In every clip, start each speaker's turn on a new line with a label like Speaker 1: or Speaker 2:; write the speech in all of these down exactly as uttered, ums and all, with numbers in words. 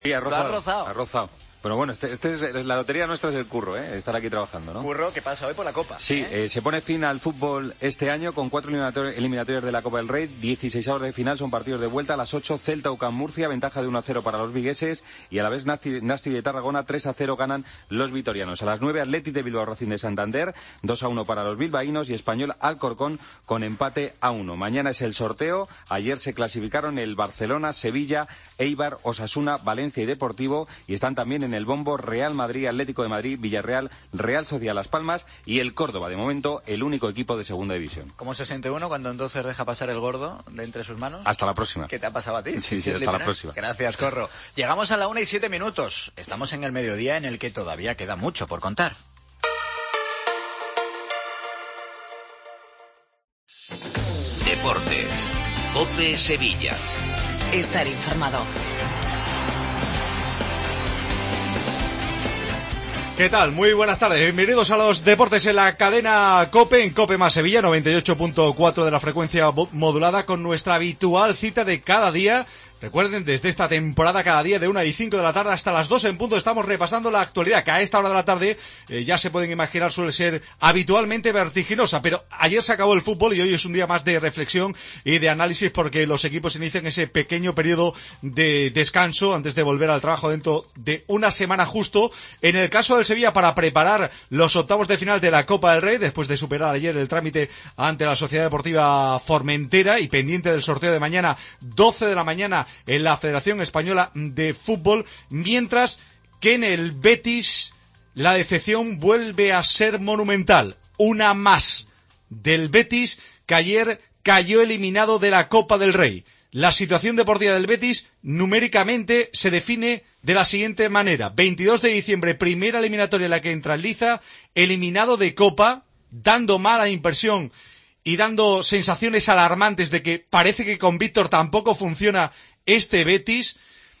Speaker 1: Sí, ha rozado,
Speaker 2: Lo ha rozado.
Speaker 1: ha rozado. Pero bueno, este, este es, la lotería nuestra es el curro, ¿eh? Estar aquí trabajando, ¿no?
Speaker 2: Curro, ¿qué pasa hoy por la Copa?
Speaker 1: Sí,
Speaker 2: ¿eh?
Speaker 1: eh, se pone fin al fútbol este año con cuatro eliminatorias, eliminatorias de la Copa del Rey, dieciseisavos de final, son partidos de vuelta a las ocho, Celta U C A M Murcia, ventaja de uno a cero para los vigueses, y a la vez Nasti, Nasti de Tarragona, tres a cero ganan los vitorianos. A las nueve, Athletic de Bilbao Racing de Santander, dos a uno para los bilbaínos, y Español Alcorcón con empate a uno. Mañana es el sorteo, ayer se clasificaron el Barcelona, Sevilla, Eibar, Osasuna, Valencia y Deportivo, y están también en el bombo Real Madrid, Atlético de Madrid, Villarreal, Real Sociedad Las Palmas y el Córdoba, de momento el único equipo de segunda división.
Speaker 2: ¿Cómo se siente uno cuando entonces deja pasar el gordo de entre sus manos?
Speaker 1: Hasta la próxima.
Speaker 2: ¿Qué te ha pasado a ti?
Speaker 1: Sí, sí, hasta la próxima.
Speaker 2: Gracias, Corro. Llegamos a la una y siete minutos. Estamos en el mediodía en el que todavía queda mucho por contar.
Speaker 3: Deportes. COPE Sevilla.
Speaker 4: Estar informado.
Speaker 5: ¿Qué tal? Muy buenas tardes. Bienvenidos a los deportes en la cadena COPE, en COPE más Sevilla, noventa y ocho punto cuatro de la frecuencia modulada, con nuestra habitual cita de cada día. Recuerden, desde esta temporada, cada día de una y cinco de la tarde hasta las dos en punto, estamos repasando la actualidad, que a esta hora de la tarde, eh, ya se pueden imaginar, suele ser habitualmente vertiginosa, pero ayer se acabó el fútbol y hoy es un día más de reflexión y de análisis, porque los equipos inician ese pequeño periodo de descanso antes de volver al trabajo dentro de una semana justo. En el caso del Sevilla, para preparar los octavos de final de la Copa del Rey, después de superar ayer el trámite ante la Sociedad Deportiva Formentera y pendiente del sorteo de mañana, doce de la mañana, en la Federación Española de Fútbol, mientras que en el Betis la decepción vuelve a ser monumental. Una más del Betis, que ayer cayó eliminado de la Copa del Rey. La situación deportiva del Betis numéricamente se define de la siguiente manera: veintidós de diciembre, primera eliminatoria en la que entra el Liza, eliminado de Copa, dando mala impresión y dando sensaciones alarmantes de que parece que con Víctor tampoco funciona este Betis,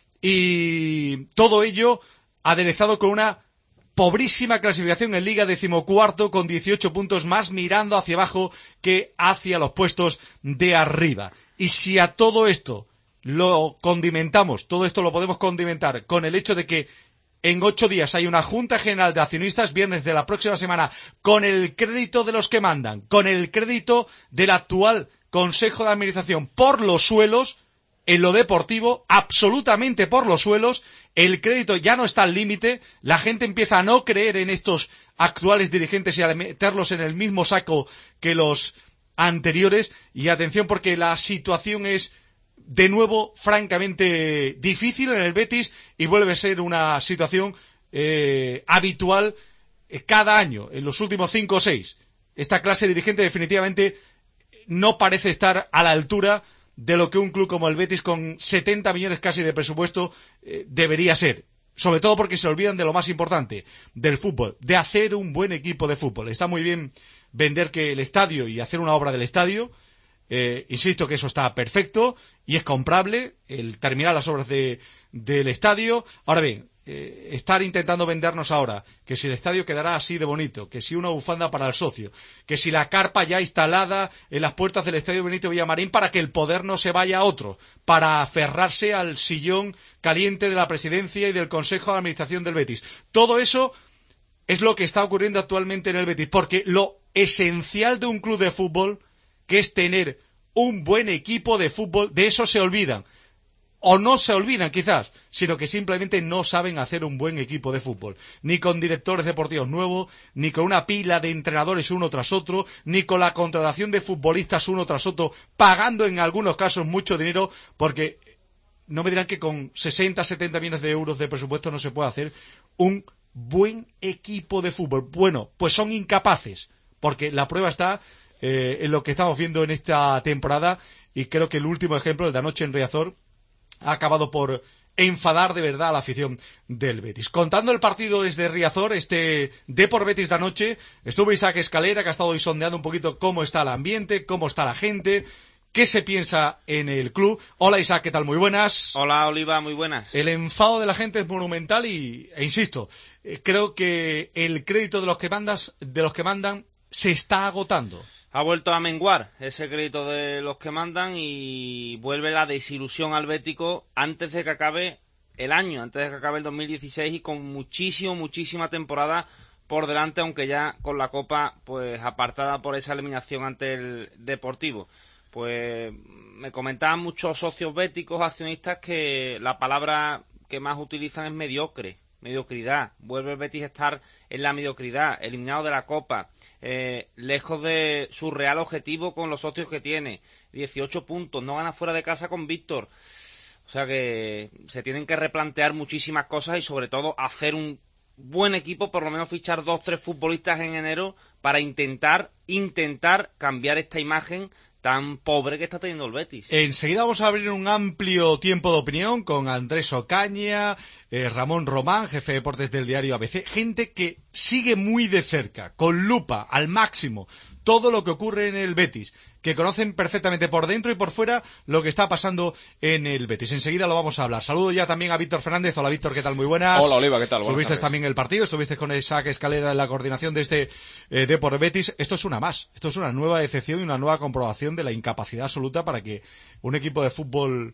Speaker 5: y todo ello aderezado con una pobrísima clasificación en Liga, decimocuarto con dieciocho puntos, más mirando hacia abajo que hacia los puestos de arriba. Y si a todo esto lo condimentamos, todo esto lo podemos condimentar con el hecho de que en ocho días hay una Junta General de Accionistas, viernes de la próxima semana, con el crédito de los que mandan, con el crédito del actual Consejo de Administración por los suelos, en lo deportivo, absolutamente por los suelos, el crédito ya no está al límite, la gente empieza a no creer en estos actuales dirigentes y a meterlos en el mismo saco que los anteriores, y atención, porque la situación es de nuevo francamente difícil en el Betis y vuelve a ser una situación eh, habitual eh, cada año, en los últimos cinco o seis. Esta clase dirigente definitivamente no parece estar a la altura de lo que un club como el Betis, con setenta millones casi de presupuesto, eh, debería ser. Sobre todo porque se olvidan de lo más importante, del fútbol, de hacer un buen equipo de fútbol. Está muy bien vender que el estadio y hacer una obra del estadio, eh, insisto que eso está perfecto y es comprable, el terminar las obras de, del estadio. Ahora bien, eh, estar intentando vendernos ahora que si el estadio quedará así de bonito, que si una bufanda para el socio, que si la carpa ya instalada en las puertas del estadio Benito Villamarín para que el poder no se vaya a otro, para aferrarse al sillón caliente de la presidencia y del Consejo de Administración del Betis. Todo eso es lo que está ocurriendo actualmente en el Betis, porque lo esencial de un club de fútbol, que es tener un buen equipo de fútbol, de eso se olvidan. O no se olvidan quizás, sino que simplemente no saben hacer un buen equipo de fútbol. Ni con directores deportivos nuevos, ni con una pila de entrenadores uno tras otro, ni con la contratación de futbolistas uno tras otro, pagando en algunos casos mucho dinero, porque no me dirán que con sesenta, setenta millones de euros de presupuesto no se puede hacer un buen equipo de fútbol. Bueno, pues son incapaces, porque la prueba está eh, en lo que estamos viendo en esta temporada, y creo que el último ejemplo, el de anoche en Riazor, ha acabado por enfadar de verdad a la afición del Betis. Contando el partido desde Riazor, este Depor Betis de anoche, estuvo Isaac Escalera, que ha estado hoy sondeando un poquito cómo está el ambiente, cómo está la gente, qué se piensa en el club. Hola Isaac, ¿qué tal? Muy buenas.
Speaker 6: Hola Oliva, muy buenas.
Speaker 5: El enfado de la gente es monumental y, e insisto, eh, creo que el crédito de los que mandas, de los que mandan se está agotando.
Speaker 6: Ha vuelto a menguar ese crédito de los que mandan y vuelve la desilusión al bético antes de que acabe el año, antes de que acabe el dos mil dieciséis, y con muchísimo, muchísima temporada por delante, aunque ya con la Copa pues apartada por esa eliminación ante el Deportivo. Pues me comentaban muchos socios béticos, accionistas, que la palabra que más utilizan es mediocre, mediocridad. Vuelve el Betis a estar en la mediocridad, eliminado de la Copa, eh, lejos de su real objetivo con los socios que tiene, dieciocho puntos, no gana fuera de casa con Víctor. O sea que se tienen que replantear muchísimas cosas y sobre todo hacer un buen equipo, por lo menos fichar dos, tres futbolistas en enero para intentar, intentar cambiar esta imagen tan pobre que está teniendo el Betis.
Speaker 5: Enseguida vamos a abrir un amplio tiempo de opinión con Andrés Ocaña, eh, Ramón Román, jefe de deportes del diario A B C, gente que sigue muy de cerca, con lupa, al máximo, todo lo que ocurre en el Betis, que conocen perfectamente por dentro y por fuera lo que está pasando en el Betis. Enseguida lo vamos a hablar. Saludo ya también a Víctor Fernández. Hola Víctor, ¿qué tal? Muy buenas.
Speaker 7: Hola Oliva, ¿qué tal?
Speaker 5: Tuviste también el partido, estuviste con Isaac Escalera en la coordinación de este eh, Depor Betis. Esto es una más, esto es una nueva decepción y una nueva comprobación de la incapacidad absoluta para que un equipo de fútbol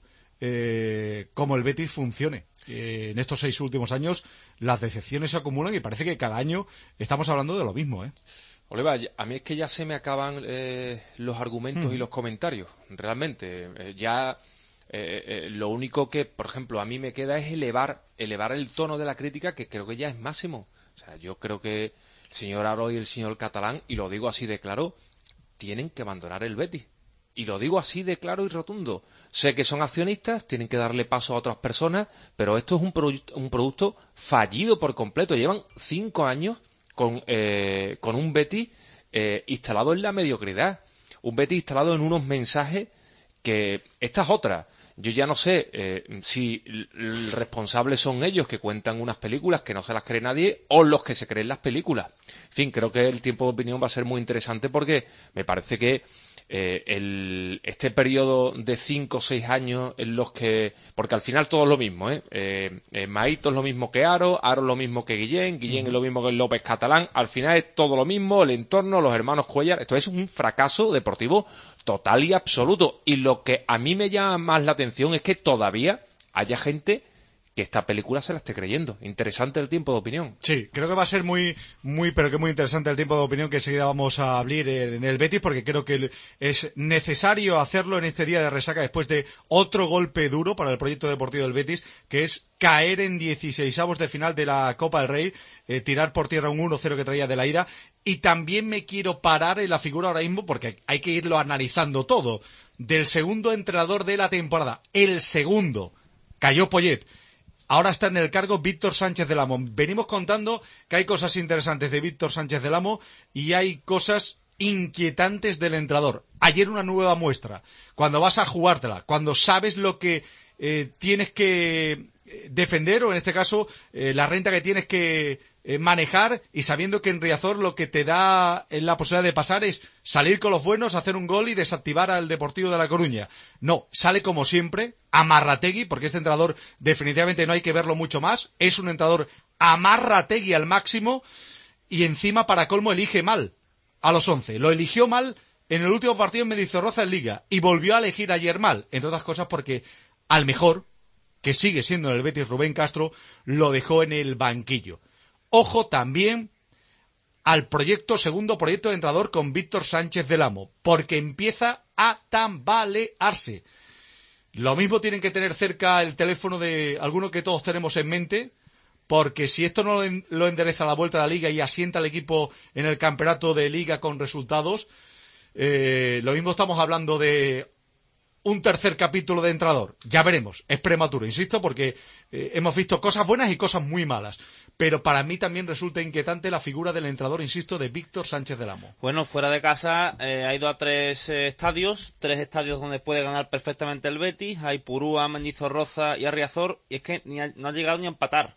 Speaker 5: eh, como el Betis funcione. Eh, en estos seis últimos años las decepciones se acumulan y parece que cada año estamos hablando de lo mismo, ¿eh?
Speaker 7: Oliva, a mí es que ya se me acaban eh, los argumentos
Speaker 5: Hmm.
Speaker 7: y los comentarios, realmente. Eh, ya eh, eh, lo único que, por ejemplo, a mí me queda es elevar, elevar el tono de la crítica, que creo que ya es máximo. O sea, yo creo que el señor Aro y el señor Catalán, y lo digo así de claro, tienen que abandonar el Betis. Y lo digo así de claro y rotundo. Sé que son accionistas, tienen que darle paso a otras personas, pero esto es un, produ- un producto fallido por completo. Llevan cinco años con, eh, con un Betis eh, instalado en la mediocridad. Un Betis instalado en unos mensajes que... Esta es otra. Yo ya no sé eh, si el responsable son ellos, que cuentan unas películas que no se las cree nadie, o los que se creen las películas. En fin, creo que el tiempo de opinión va a ser muy interesante porque me parece que eh, el, este periodo de cinco o seis años en los que... Porque al final todo es lo mismo, ¿eh? eh, eh Maito es lo mismo que Aro, Aro es lo mismo que Guillén, Guillén uh-huh. es lo mismo que López Catalán. Al final es todo lo mismo, el entorno, los hermanos Cuellar. Esto es un fracaso deportivo total y absoluto. Y lo que a mí me llama más la atención es que todavía haya gente que esta película se la esté creyendo. Interesante el tiempo de opinión.
Speaker 5: Sí, creo que va a ser muy, muy, pero que muy interesante el tiempo de opinión que enseguida vamos a abrir en el Betis, porque creo que es necesario hacerlo en este día de resaca después de otro golpe duro para el proyecto deportivo del Betis, que es caer en dieciseisavos de final de la Copa del Rey, eh, tirar por tierra un uno cero que traía de la ida. Y también me quiero parar en la figura ahora mismo, porque hay que irlo analizando todo, del segundo entrenador de la temporada. El segundo. Cayó Poyet. Ahora está en el cargo Víctor Sánchez del Amo. Venimos contando que hay cosas interesantes de Víctor Sánchez del Amo y hay cosas inquietantes del entrenador. Ayer una nueva muestra. Cuando vas a jugártela, cuando sabes lo que eh, tienes que defender, o en este caso eh, la renta que tienes que eh, manejar, y sabiendo que en Riazor lo que te da eh, la posibilidad de pasar es salir con los buenos, hacer un gol y desactivar al Deportivo de La Coruña. No, sale como siempre, amarrategui, porque este entrenador definitivamente no hay que verlo mucho más, es un entrenador amarrategui al máximo, y encima para colmo elige mal a los once. Lo eligió mal en el último partido en Mendizorroza en Liga y volvió a elegir ayer mal, entre otras cosas porque al mejor, que sigue siendo en el Betis Rubén Castro, lo dejó en el banquillo. Ojo también al proyecto, segundo proyecto de entrenador con Víctor Sánchez del Amo, porque empieza a tambalearse. Lo mismo tienen que tener cerca el teléfono de alguno que todos tenemos en mente, porque si esto no lo endereza a la vuelta de la Liga y asienta al equipo en el campeonato de Liga con resultados, eh, lo mismo estamos hablando de un tercer capítulo de entrenador. Ya veremos, es prematuro, insisto, porque eh, hemos visto cosas buenas y cosas muy malas. Pero para mí también resulta inquietante la figura del entrenador, insisto, de Víctor Sánchez del Amo.
Speaker 6: Bueno, fuera de casa eh, ha ido a tres eh, estadios, tres estadios donde puede ganar perfectamente el Betis. Hay Purúa, Mendizorroza y a Riazor, y es que ni ha, no ha llegado ni a empatar.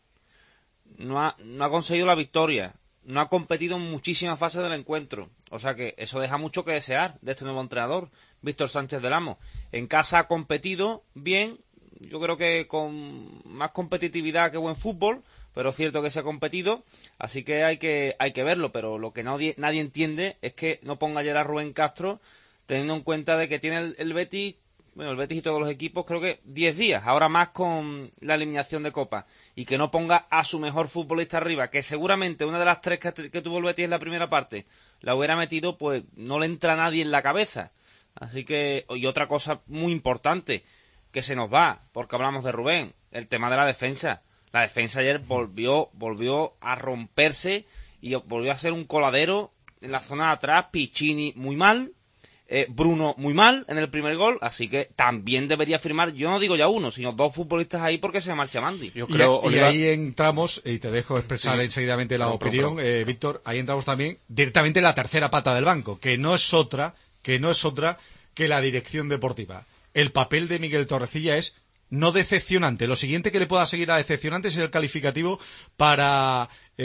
Speaker 6: No ha, no ha conseguido la victoria. No ha competido en muchísimas fases del encuentro. O sea que eso deja mucho que desear de este nuevo entrenador, Víctor Sánchez del Amo. En casa ha competido bien, yo creo que con más competitividad que buen fútbol, pero es cierto que se ha competido, así que hay que hay que verlo. Pero lo que nadie, nadie entiende es que no ponga ayer a Rubén Castro, teniendo en cuenta de que tiene el, el Betis bueno, el Betis y todos los equipos, creo que diez días, ahora más con la eliminación de Copa, y que no ponga a su mejor futbolista arriba, que seguramente una de las tres que, que tuvo el Betis en la primera parte la hubiera metido, pues no le entra a nadie en la cabeza. Así que, y otra cosa muy importante, que se nos va, porque hablamos de Rubén, el tema de la defensa. La defensa ayer volvió, volvió a romperse y volvió a ser un coladero en la zona de atrás. Piccini muy mal, eh, Bruno muy mal en el primer gol, así que también debería firmar, yo no digo ya uno, sino dos futbolistas ahí porque se marcha Mandy.
Speaker 5: Yo creo, y, y ahí entramos, y te dejo expresar sí. enseguidamente la no, opinión, pero, pero. Eh, Víctor, ahí entramos también directamente en la tercera pata del banco, que no es otra, que no es otra que la dirección deportiva. El papel de Miguel Torrecilla es no decepcionante. Lo siguiente que le pueda seguir a decepcionante es el calificativo para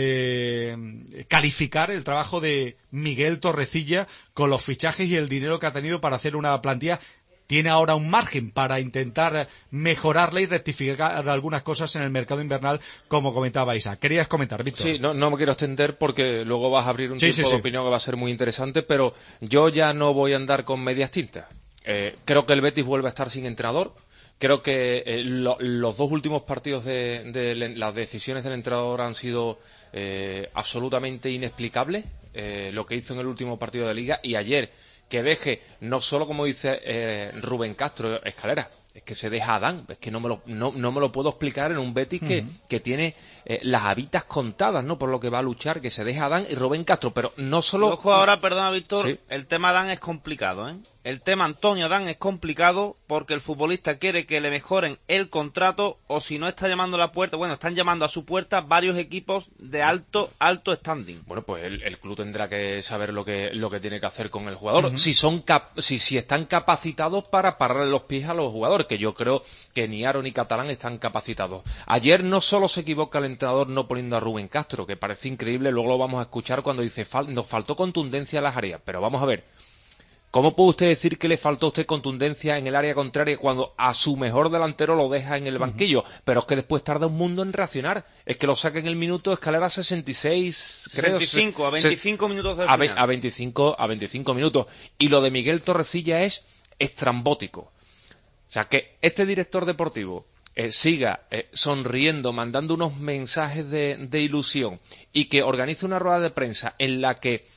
Speaker 5: eh, calificar el trabajo de Miguel Torrecilla con los fichajes y el dinero que ha tenido para hacer una plantilla. Tiene ahora un margen para intentar mejorarla y rectificar algunas cosas en el mercado invernal, como comentaba Isa. ¿Querías comentar, Víctor?
Speaker 7: Sí, no, no me quiero extender porque luego vas a abrir un
Speaker 5: sí,
Speaker 7: tipo
Speaker 5: sí,
Speaker 7: de
Speaker 5: sí.
Speaker 7: opinión que va a ser muy interesante, pero yo ya no voy a andar con medias tintas. Eh, creo que el Betis vuelve a estar sin entrenador. Creo que eh, lo, los dos últimos partidos de, de, de las decisiones del entrenador han sido eh, absolutamente inexplicables. Eh, lo que hizo en el último partido de Liga y ayer, que deje, no solo como dice eh, Rubén Castro, Escalera, es que se deja a Adán, es que no me lo, no, no me lo puedo explicar en un Betis que, uh-huh. que tiene eh, las habitas contadas, ¿no? Por lo que va a luchar, que se deja a Adán y Rubén Castro, pero no solo...
Speaker 6: Ojo ahora, perdona Víctor,
Speaker 7: sí.
Speaker 6: El tema Adán es complicado, ¿eh? El tema Antonio Adán es complicado porque el futbolista quiere que le mejoren el contrato o si no está llamando a la puerta, bueno, están llamando a su puerta varios equipos de alto alto standing.
Speaker 7: Bueno, pues el, el club tendrá que saber lo que lo que tiene que hacer con el jugador, uh-huh. si son cap, si, si están capacitados para pararle los pies a los jugadores, que yo creo que ni Aro ni Catalán están capacitados. Ayer no solo se equivoca el entrenador no poniendo a Rubén Castro, que parece increíble, luego lo vamos a escuchar cuando dice fal, nos faltó contundencia en las áreas, pero vamos a ver. ¿Cómo puede usted decir que le faltó a usted contundencia en el área contraria cuando a su mejor delantero lo deja en el banquillo? Uh-huh. Pero es que después tarda un mundo en reaccionar. Es que lo saca en el minuto Escalera sesenta y seis, creo.
Speaker 6: sesenta y cinco, a veinticinco se, minutos del
Speaker 7: a,
Speaker 6: final.
Speaker 7: A veinticinco, a veinticinco minutos. Y lo de Miguel Torrecilla es estrambótico. O sea, que este director deportivo eh, siga eh, sonriendo, mandando unos mensajes de, de ilusión y que organice una rueda de prensa en la que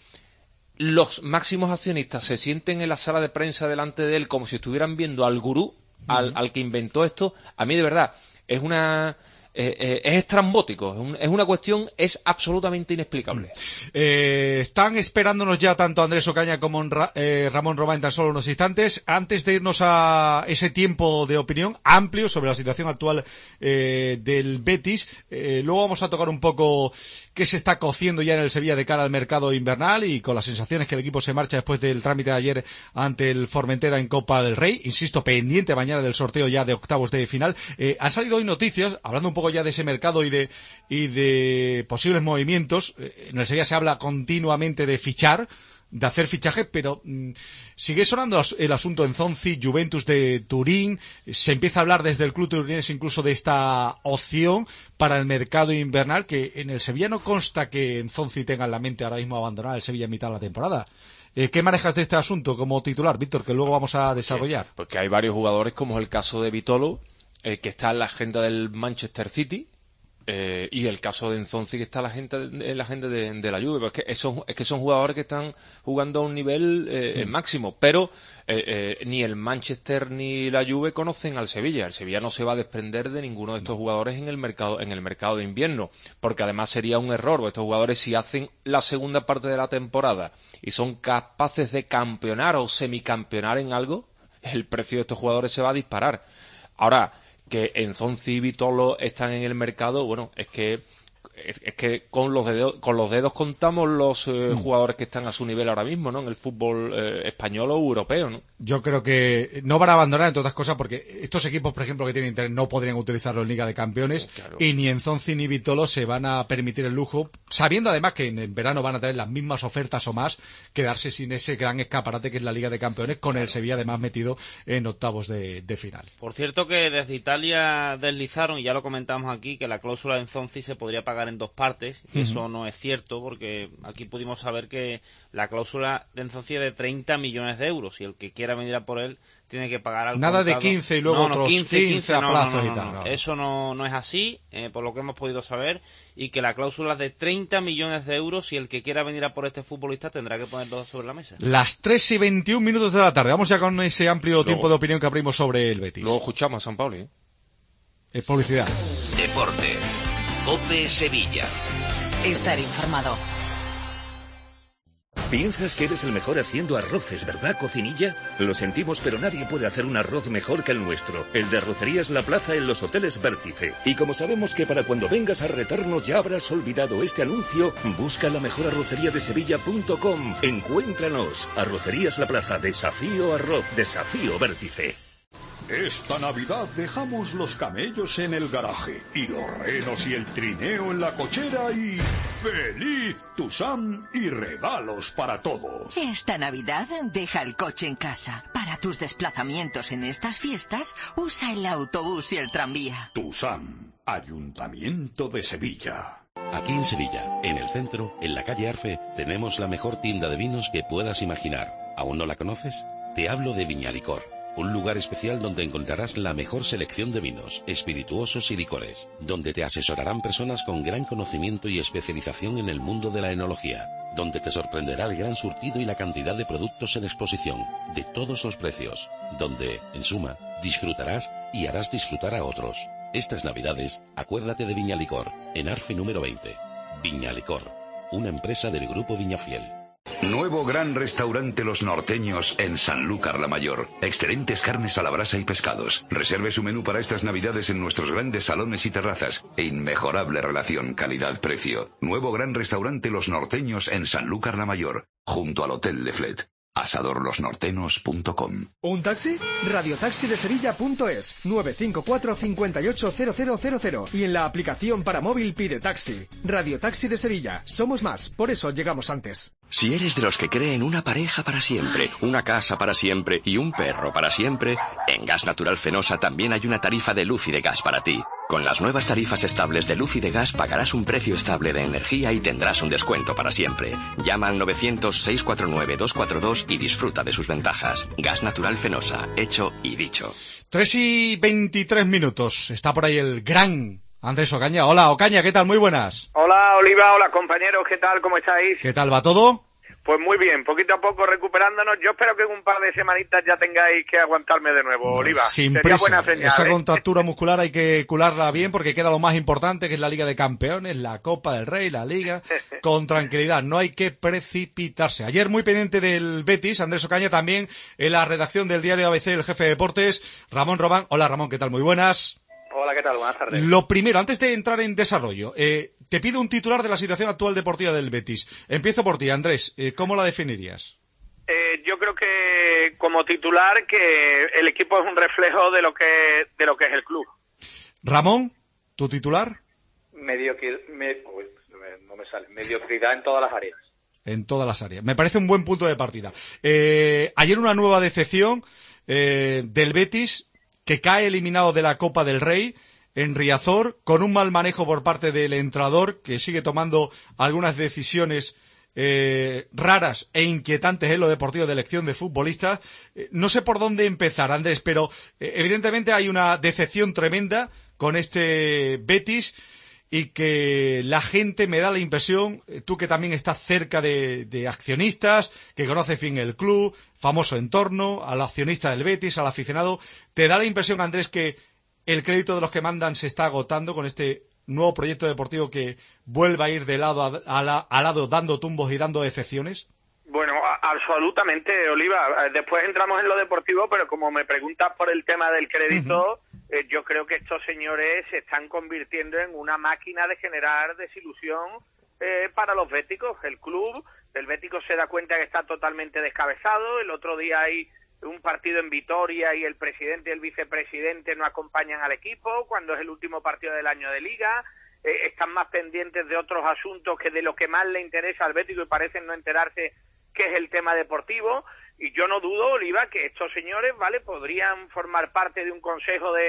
Speaker 7: los máximos accionistas se sienten en la sala de prensa delante de él como si estuvieran viendo al gurú, al, uh-huh. al que inventó esto, a mí de verdad es una eh, eh, es estrambótico, es, un, es una cuestión, es absolutamente inexplicable.
Speaker 5: Eh, están esperándonos ya tanto Andrés Ocaña como Ra, eh, Ramón Román en tan solo unos instantes. Antes de irnos a ese tiempo de opinión amplio sobre la situación actual eh, del Betis, eh, luego vamos a tocar un poco qué se está cociendo ya en el Sevilla de cara al mercado invernal y con las sensaciones que el equipo se marcha después del trámite de ayer ante el Formentera en Copa del Rey. Insisto, pendiente mañana del sorteo ya de octavos de final. Eh, han salido hoy noticias, hablando un poco ya de ese mercado y de y de posibles movimientos. En el Sevilla se habla continuamente de fichar, de hacer fichajes, pero mmm, sigue sonando el asunto en Nzonzi, Juventus de Turín. Se empieza a hablar desde el club turinés incluso de esta opción para el mercado invernal, que en el Sevilla no consta que Nzonzi tenga en la mente ahora mismo abandonar el Sevilla en mitad de la temporada. Eh, ¿Qué manejas de este asunto como titular, Víctor, que luego vamos a desarrollar?
Speaker 7: Sí, porque hay varios jugadores, como es el caso de Vitolo, eh, que está en la agenda del Manchester City, eh, y el caso de Nzonzi, que está en la agenda, en la agenda de, de la Juve. Pues es, que son, es que son jugadores que están jugando a un nivel eh, sí. máximo, pero eh, eh, ni el Manchester ni la Juve conocen al Sevilla. El Sevilla no se va a desprender de ninguno de estos jugadores en el mercado en el mercado de invierno, porque además sería un error. Estos jugadores, si hacen la segunda parte de la temporada y son capaces de campeonar o semicampeonar en algo, el precio de estos jugadores se va a disparar. Ahora, que Nzonzi y Vitolo están en el mercado, bueno, es que es, es que con los dedos con los dedos contamos los eh, mm. jugadores que están a su nivel ahora mismo, ¿no? En el fútbol eh, español o europeo, ¿no?
Speaker 5: Yo creo que no van a abandonar, entre otras cosas, porque estos equipos, por ejemplo, que tienen interés, no podrían utilizarlo en Liga de Campeones, oh, claro. Y ni Nzonzi ni Vitolo se van a permitir el lujo, sabiendo además que en, en verano van a tener las mismas ofertas o más, quedarse sin ese gran escaparate que es la Liga de Campeones, con claro. el Sevilla además metido en octavos de, de final.
Speaker 6: Por cierto que desde Italia deslizaron, y ya lo comentamos aquí, que la cláusula de Nzonzi se podría pagar pagar en dos partes. Uh-huh. Eso no es cierto, porque aquí pudimos saber que la cláusula de Enzonzi es de treinta millones de euros y el que quiera venir a por él tiene que pagar al
Speaker 5: Nada
Speaker 6: contado.
Speaker 5: de quince y luego
Speaker 6: no, no,
Speaker 5: otros
Speaker 6: quince,
Speaker 5: quince,
Speaker 6: quince
Speaker 5: a
Speaker 6: no,
Speaker 5: plazos
Speaker 6: no, no,
Speaker 5: y
Speaker 6: no,
Speaker 5: tal.
Speaker 6: no.
Speaker 5: No.
Speaker 6: Eso no, no es así, eh, por lo que hemos podido saber, y que la cláusula es de treinta millones de euros y el que quiera venir a por este futbolista tendrá que ponerlo sobre la mesa.
Speaker 5: Las tres y veintiún minutos de la tarde. Vamos ya con ese amplio
Speaker 7: luego,
Speaker 5: tiempo de opinión que abrimos sobre el Betis.
Speaker 7: Luego escuchamos a San Pauli. ¿eh?
Speaker 5: Es publicidad.
Speaker 3: Deportes. COPE Sevilla.
Speaker 4: Estar informado.
Speaker 8: ¿Piensas que eres el mejor haciendo arroces, verdad, cocinilla? Lo sentimos, pero nadie puede hacer un arroz mejor que el nuestro. El de Arrocerías La Plaza en los hoteles Vértice. Y como sabemos que para cuando vengas a retarnos ya habrás olvidado este anuncio, busca la mejor arrocería de sevilla punto com. Encuéntranos. Arrocerías La Plaza. Desafío Arroz. Desafío Vértice.
Speaker 9: Esta Navidad dejamos los camellos en el garaje y los renos y el trineo en la cochera y ¡feliz Tusam y regalos para todos!
Speaker 10: Esta Navidad deja el coche en casa. Para tus desplazamientos en estas fiestas, usa el autobús y el tranvía.
Speaker 9: Tusam, Ayuntamiento de Sevilla.
Speaker 11: Aquí en Sevilla, en el centro, en la calle Arfe, tenemos la mejor tienda de vinos que puedas imaginar. ¿Aún no la conoces? Te hablo de Viñalicor. Un lugar especial donde encontrarás la mejor selección de vinos, espirituosos y licores, donde te asesorarán personas con gran conocimiento y especialización en el mundo de la enología, donde te sorprenderá el gran surtido y la cantidad de productos en exposición, de todos los precios, donde, en suma, disfrutarás y harás disfrutar a otros. Estas Navidades, acuérdate de Viñalicor, en Arfe número veinte. Viñalicor, una empresa del Grupo Viñafiel.
Speaker 12: Nuevo gran restaurante Los Norteños en Sanlúcar la Mayor. Excelentes carnes a la brasa y pescados. Reserve su menú para estas Navidades en nuestros grandes salones y terrazas. E inmejorable relación calidad-precio. Nuevo gran restaurante Los Norteños en Sanlúcar la Mayor, junto al Hotel Le Flet. asador los nortenos punto com.
Speaker 13: ¿Un taxi? radiotaxi de sevilla punto es nueve cinco cuatro, cinco ocho cero cero cero cero y en la aplicación para móvil pide taxi. Radiotaxi de Sevilla. Somos más, por eso llegamos antes.
Speaker 14: Si eres de los que creen una pareja para siempre, una casa para siempre y un perro para siempre, en Gas Natural Fenosa también hay una tarifa de luz y de gas para ti. Con las nuevas tarifas estables de luz y de gas pagarás un precio estable de energía y tendrás un descuento para siempre. Llama al novecientos, seiscientos cuarenta y nueve, doscientos cuarenta y dos y disfruta de sus ventajas. Gas Natural Fenosa, hecho y dicho.
Speaker 5: tres y veintitrés minutos. Está por ahí el gran Andrés Ocaña. Hola, Ocaña, ¿qué tal? Muy buenas.
Speaker 15: Hola, Oliva, hola, compañeros, ¿qué tal? ¿Cómo estáis?
Speaker 5: ¿Qué tal va todo?
Speaker 15: Pues muy bien, poquito a poco recuperándonos. Yo espero que en un par de semanitas ya tengáis que aguantarme de nuevo, Oliva.
Speaker 5: Sin
Speaker 15: Sería
Speaker 5: prisa.
Speaker 15: Buena señal,
Speaker 5: Esa
Speaker 15: ¿eh?
Speaker 5: contractura muscular hay que cularla bien porque queda lo más importante, que es la Liga de Campeones, la Copa del Rey, la Liga. Con tranquilidad, no hay que precipitarse. Ayer muy pendiente del Betis, Andrés Ocaña, también en la redacción del diario A B C, el jefe de deportes, Ramón Román. Hola, Ramón, ¿qué tal? Muy buenas.
Speaker 15: Hola, ¿qué tal? Buenas tardes.
Speaker 5: Lo primero, antes de entrar en desarrollo, eh, te pido un titular de la situación actual deportiva del Betis. Empiezo por ti, Andrés. Eh, ¿Cómo la definirías?
Speaker 15: Eh, yo creo que como titular que el equipo es un reflejo de lo que de lo que es el club.
Speaker 5: Ramón, ¿tu titular?
Speaker 16: Mediocridad, me, uy, no me sale. Mediocridad en todas las áreas.
Speaker 5: En todas las áreas. Me parece un buen punto de partida. Eh, ayer una nueva decepción eh, del Betis, que cae eliminado de la Copa del Rey en Riazor, con un mal manejo por parte del entrenador, que sigue tomando algunas decisiones eh, raras e inquietantes en lo deportivo de elección de futbolistas. Eh, no sé por dónde empezar, Andrés, pero eh, evidentemente hay una decepción tremenda con este Betis y que la gente, me da la impresión, eh, tú que también estás cerca de, de accionistas, que conoces bien el club, famoso entorno, al accionista del Betis, al aficionado, te da la impresión, Andrés, que el crédito de los que mandan se está agotando con este nuevo proyecto deportivo que vuelva a ir de lado a, a, la, a lado dando tumbos y dando decepciones.
Speaker 15: Bueno, a, absolutamente, Oliva. Después entramos en lo deportivo, pero como me preguntas por el tema del crédito, uh-huh. eh, yo creo que estos señores se están convirtiendo en una máquina de generar desilusión eh, para los béticos. El club, el bético se da cuenta que está totalmente descabezado. El otro día hay un partido en Vitoria y el presidente y el vicepresidente no acompañan al equipo cuando es el último partido del año de liga. Eh, están más pendientes de otros asuntos que de lo que más le interesa al bético y parecen no enterarse que es el tema deportivo. Y yo no dudo, Oliva, que estos señores, vale, podrían formar parte de un consejo de,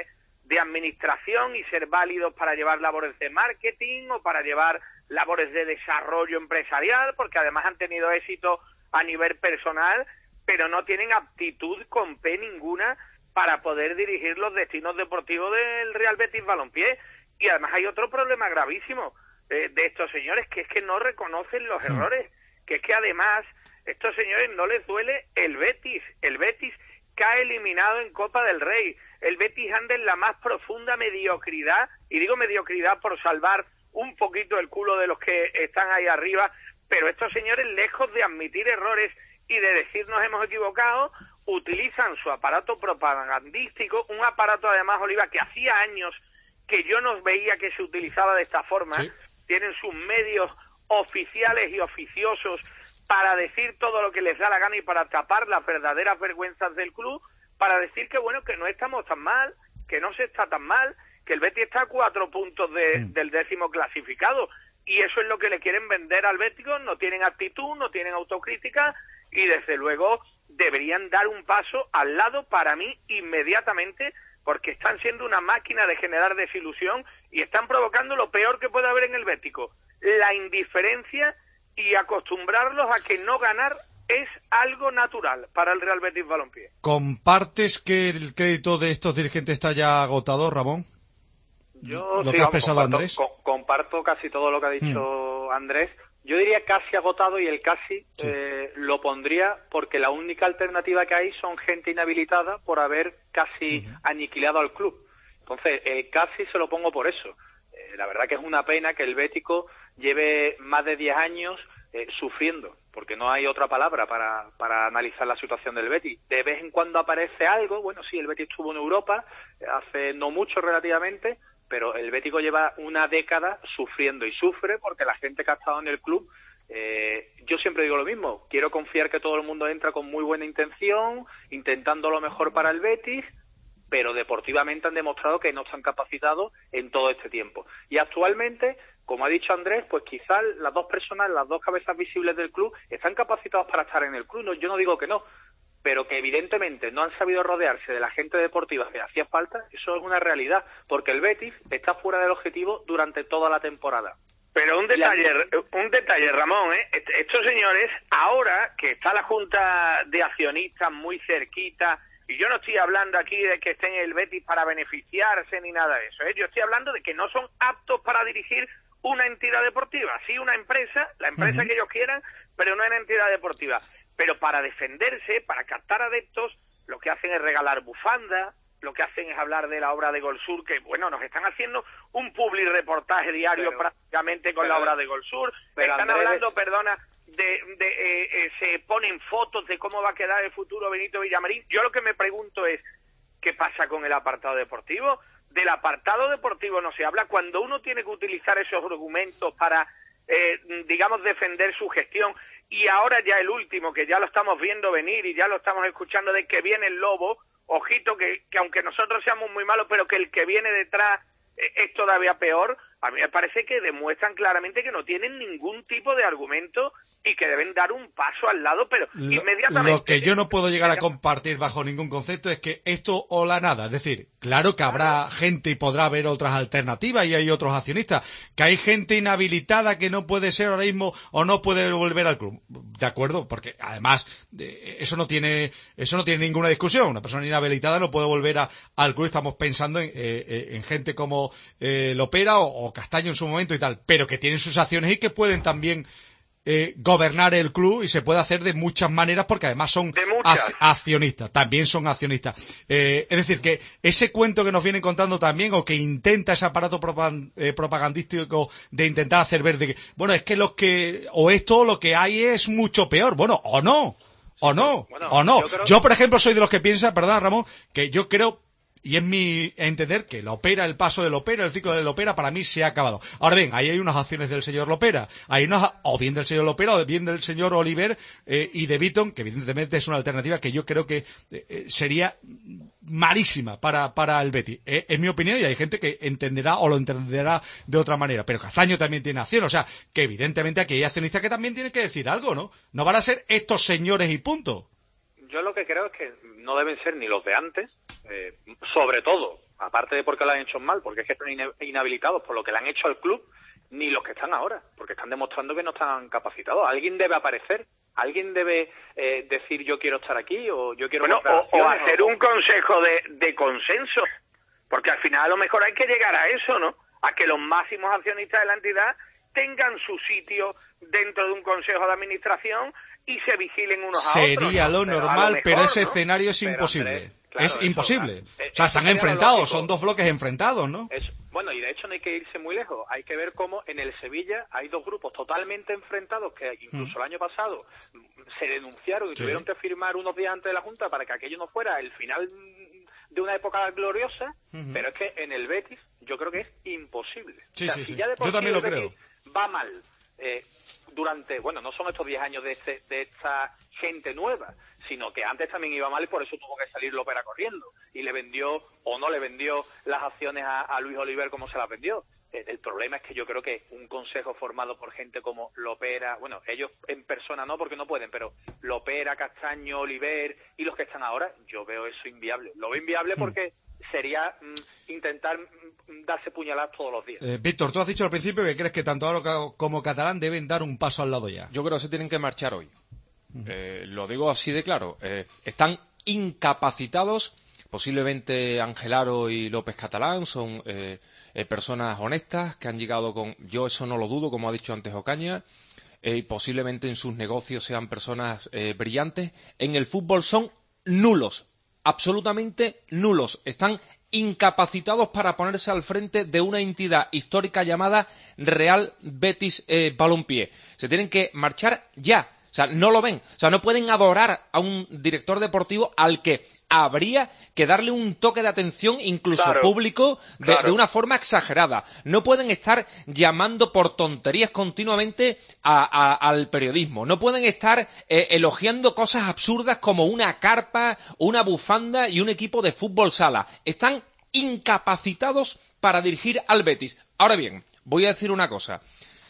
Speaker 15: de administración y ser válidos para llevar labores de marketing o para llevar labores de desarrollo empresarial, porque además han tenido éxito a nivel personal, pero no tienen aptitud con P ninguna para poder dirigir los destinos deportivos del Real Betis Balompié. Y además hay otro problema gravísimo eh, de estos señores, que es que no reconocen los
Speaker 5: Sí.
Speaker 15: errores, que es que además estos señores no les duele el Betis. El Betis cae eliminado en Copa del Rey. El Betis anda en la más profunda mediocridad, y digo mediocridad por salvar un poquito el culo de los que están ahí arriba, pero estos señores, lejos de admitir errores y de decir nos hemos equivocado, utilizan su aparato propagandístico, un aparato además, Oliva, que hacía años que yo no veía que se utilizaba de esta forma. Sí. Tienen sus medios oficiales y oficiosos para decir todo lo que les da la gana y para tapar las verdaderas vergüenzas del club, para decir que bueno, que no estamos tan mal, que no se está tan mal, que el Betis está a cuatro puntos de, sí. del décimo clasificado, y eso es lo que le quieren vender al Bético. No tienen actitud, no tienen autocrítica, y desde luego deberían dar un paso al lado, para mí, inmediatamente, porque están siendo una máquina de generar desilusión y están provocando lo peor que puede haber en el Bético, la indiferencia, y acostumbrarlos a que no ganar es algo natural para el Real Betis Balompié.
Speaker 5: ¿Compartes que el crédito de estos dirigentes está ya agotado, Ramón?
Speaker 16: Yo
Speaker 5: lo
Speaker 16: sí,
Speaker 5: que ha
Speaker 16: vamos,
Speaker 5: expresado
Speaker 16: comparto,
Speaker 5: Andrés.
Speaker 16: co- comparto casi todo lo que ha dicho mm. Andrés. Yo diría casi agotado, y el casi sí. eh, lo pondría porque la única alternativa que hay son gente inhabilitada por haber casi uh-huh. aniquilado al club. Entonces, el casi se lo pongo por eso. Eh, la verdad que es una pena que el Bético lleve más de diez años eh, sufriendo, porque no hay otra palabra para, para analizar la situación del Betis. De vez en cuando aparece algo, bueno, sí, el Betis estuvo en Europa eh, hace no mucho relativamente, pero el Bético lleva una década sufriendo, y sufre porque la gente que ha estado en el club, eh, yo siempre digo lo mismo, quiero confiar que todo el mundo entra con muy buena intención, intentando lo mejor para el Betis, pero deportivamente han demostrado que no están capacitados en todo este tiempo. Y actualmente, como ha dicho Andrés, pues quizás las dos personas, las dos cabezas visibles del club, están capacitados para estar en el club. No, yo no digo que no, pero que evidentemente no han sabido rodearse de la gente deportiva que hacía falta, eso es una realidad, porque el Betis está fuera del objetivo durante toda la temporada.
Speaker 15: Pero un detalle, un detalle, Ramón, ¿eh? Estos señores, ahora que está la Junta de Accionistas muy cerquita, y yo no estoy hablando aquí de que estén en el Betis para beneficiarse ni nada de eso, ¿eh? Yo estoy hablando de que no son aptos para dirigir una entidad deportiva, sí una empresa, la empresa uh-huh. que ellos quieran, pero no una entidad deportiva. Pero para defenderse, para captar adeptos, lo que hacen es regalar bufandas, lo que hacen es hablar de la obra de Golsur, que bueno, nos están haciendo un publi reportaje diario pero, prácticamente con pero, la obra de Golsur. Están Andrés... hablando, perdona, de, de eh, eh, se ponen fotos de cómo va a quedar el futuro Benito Villamarín. Yo lo que me pregunto es, ¿qué pasa con el apartado deportivo? Del apartado deportivo no se habla cuando uno tiene que utilizar esos argumentos para, eh, digamos, defender su gestión. Y ahora ya el último, que ya lo estamos viendo venir y ya lo estamos escuchando, de que viene el lobo, ojito, que, que aunque nosotros seamos muy malos, pero que el que viene detrás eh, es todavía peor. A mí me parece que demuestran claramente que no tienen ningún tipo de argumento y que deben dar un paso al lado, pero
Speaker 5: lo,
Speaker 15: inmediatamente.
Speaker 5: Lo que yo no puedo llegar a compartir bajo ningún concepto es que esto o la nada. Es decir, claro que habrá gente y podrá haber otras alternativas y hay otros accionistas. Que hay gente inhabilitada que no puede ser ahora mismo o no puede volver al club. De acuerdo, porque además eso no tiene eso no tiene ninguna discusión. Una persona inhabilitada no puede volver a, al club. Estamos pensando en, eh, en gente como eh, Lopera o, o Castaño en su momento y tal, pero que tienen sus acciones y que pueden también Eh, gobernar el club, y se puede hacer de muchas maneras porque además son ac- accionistas, también son accionistas. Eh, es decir, que ese cuento que nos vienen contando también, o que intenta ese aparato propagand- eh, propagandístico de intentar hacer ver de que, bueno, es que los que, o esto lo que hay es mucho peor, bueno, o no, o no, bueno, o no. Yo, creo... yo, por ejemplo, soy de los que piensa, perdón, Ramón, que yo creo, y es mi entender, que Lopera, el paso de Lopera, el ciclo de Lopera, para mí se ha acabado. Ahora bien, ahí hay unas acciones del señor Lopera, hay unas, o bien del señor Lopera, o bien del señor Oliver, eh, y de Beaton, que evidentemente es una alternativa que yo creo que eh, sería malísima para, para el Betis. Eh, es mi opinión, y hay gente que entenderá o lo entenderá de otra manera. Pero Castaño también tiene acción, o sea, que evidentemente aquí hay accionistas que también tienen que decir algo, ¿no? No van a ser estos señores y punto.
Speaker 16: Yo lo que creo es que no deben ser ni los de antes, eh, sobre todo aparte de porque lo han hecho mal, porque es que están ine- inhabilitados por lo que le han hecho al club, ni los que están ahora, porque están demostrando que no están capacitados. Alguien debe aparecer, alguien debe eh, decir yo quiero estar aquí o yo quiero...
Speaker 15: Bueno, o, o hacer un consejo de, de consenso, porque al final a lo mejor hay que llegar a eso, ¿no? A que los máximos accionistas de la entidad tengan su sitio dentro de un consejo de administración y se vigilen unos a otros.
Speaker 5: Sería
Speaker 15: ¿no?
Speaker 5: lo
Speaker 15: Pero
Speaker 5: normal,
Speaker 15: lo mejor,
Speaker 5: pero ese
Speaker 15: ¿no?
Speaker 5: escenario es
Speaker 16: Pero,
Speaker 5: imposible.
Speaker 16: Andrés, claro,
Speaker 5: es
Speaker 16: eso,
Speaker 5: imposible.
Speaker 16: claro.
Speaker 5: O sea,
Speaker 16: Eso
Speaker 5: están
Speaker 16: sería lo
Speaker 5: enfrentados,
Speaker 16: lógico.
Speaker 5: son dos bloques enfrentados, ¿no?
Speaker 16: Es, bueno, y de hecho no hay que irse muy lejos. Hay que ver cómo en el Sevilla hay dos grupos totalmente enfrentados que incluso el año pasado se denunciaron y
Speaker 5: Sí.
Speaker 16: tuvieron que firmar unos días antes de la Junta para que aquello no fuera el final de una época gloriosa,
Speaker 5: Ujú.
Speaker 16: pero es que en el Betis yo creo que es imposible.
Speaker 5: Sí,
Speaker 16: O sea,
Speaker 5: sí,
Speaker 16: si
Speaker 5: sí.
Speaker 16: ya de por
Speaker 5: Yo
Speaker 16: sí
Speaker 5: también
Speaker 16: el
Speaker 5: lo
Speaker 16: Betis va mal eh, durante, bueno, no son estos diez años de, este, de esta gente nueva, sino que antes también iba mal y por eso tuvo que salir Lopera corriendo y le vendió o no le vendió las acciones a, a Luis Oliver como se las vendió. Eh, El problema es que yo creo que un consejo formado por gente como Lopera, bueno, ellos en persona no porque no pueden, pero Lopera, Castaño, Oliver y los que están ahora, yo veo eso inviable. Lo veo inviable porque sería mm, intentar mm, darse puñaladas todos los días.
Speaker 5: Eh, Víctor, tú has dicho al principio que crees que tanto Aro ca- como Catalán deben dar un paso al lado ya.
Speaker 7: Yo creo que se tienen que marchar hoy. Eh, lo digo así de claro. Eh, están incapacitados. Posiblemente Angelaro y López Catalán son eh, eh, personas honestas que han llegado con... Yo eso no lo dudo, como ha dicho antes Ocaña. Eh, y posiblemente en sus negocios sean personas eh, brillantes. En el fútbol son nulos. Absolutamente nulos. Están incapacitados para ponerse al frente de una entidad histórica llamada Real Betis eh, Balompié. Se tienen que marchar ya. O sea, no lo ven. O sea, no pueden adorar a un director deportivo al que habría que darle un toque de atención incluso
Speaker 15: Claro,
Speaker 7: público de,
Speaker 15: claro.
Speaker 7: de una forma exagerada. No pueden estar llamando por tonterías continuamente a- a- al periodismo. No pueden estar eh, elogiando cosas absurdas como una carpa, una bufanda y un equipo de fútbol sala. Están incapacitados para dirigir al Betis. Ahora bien, voy a decir una cosa.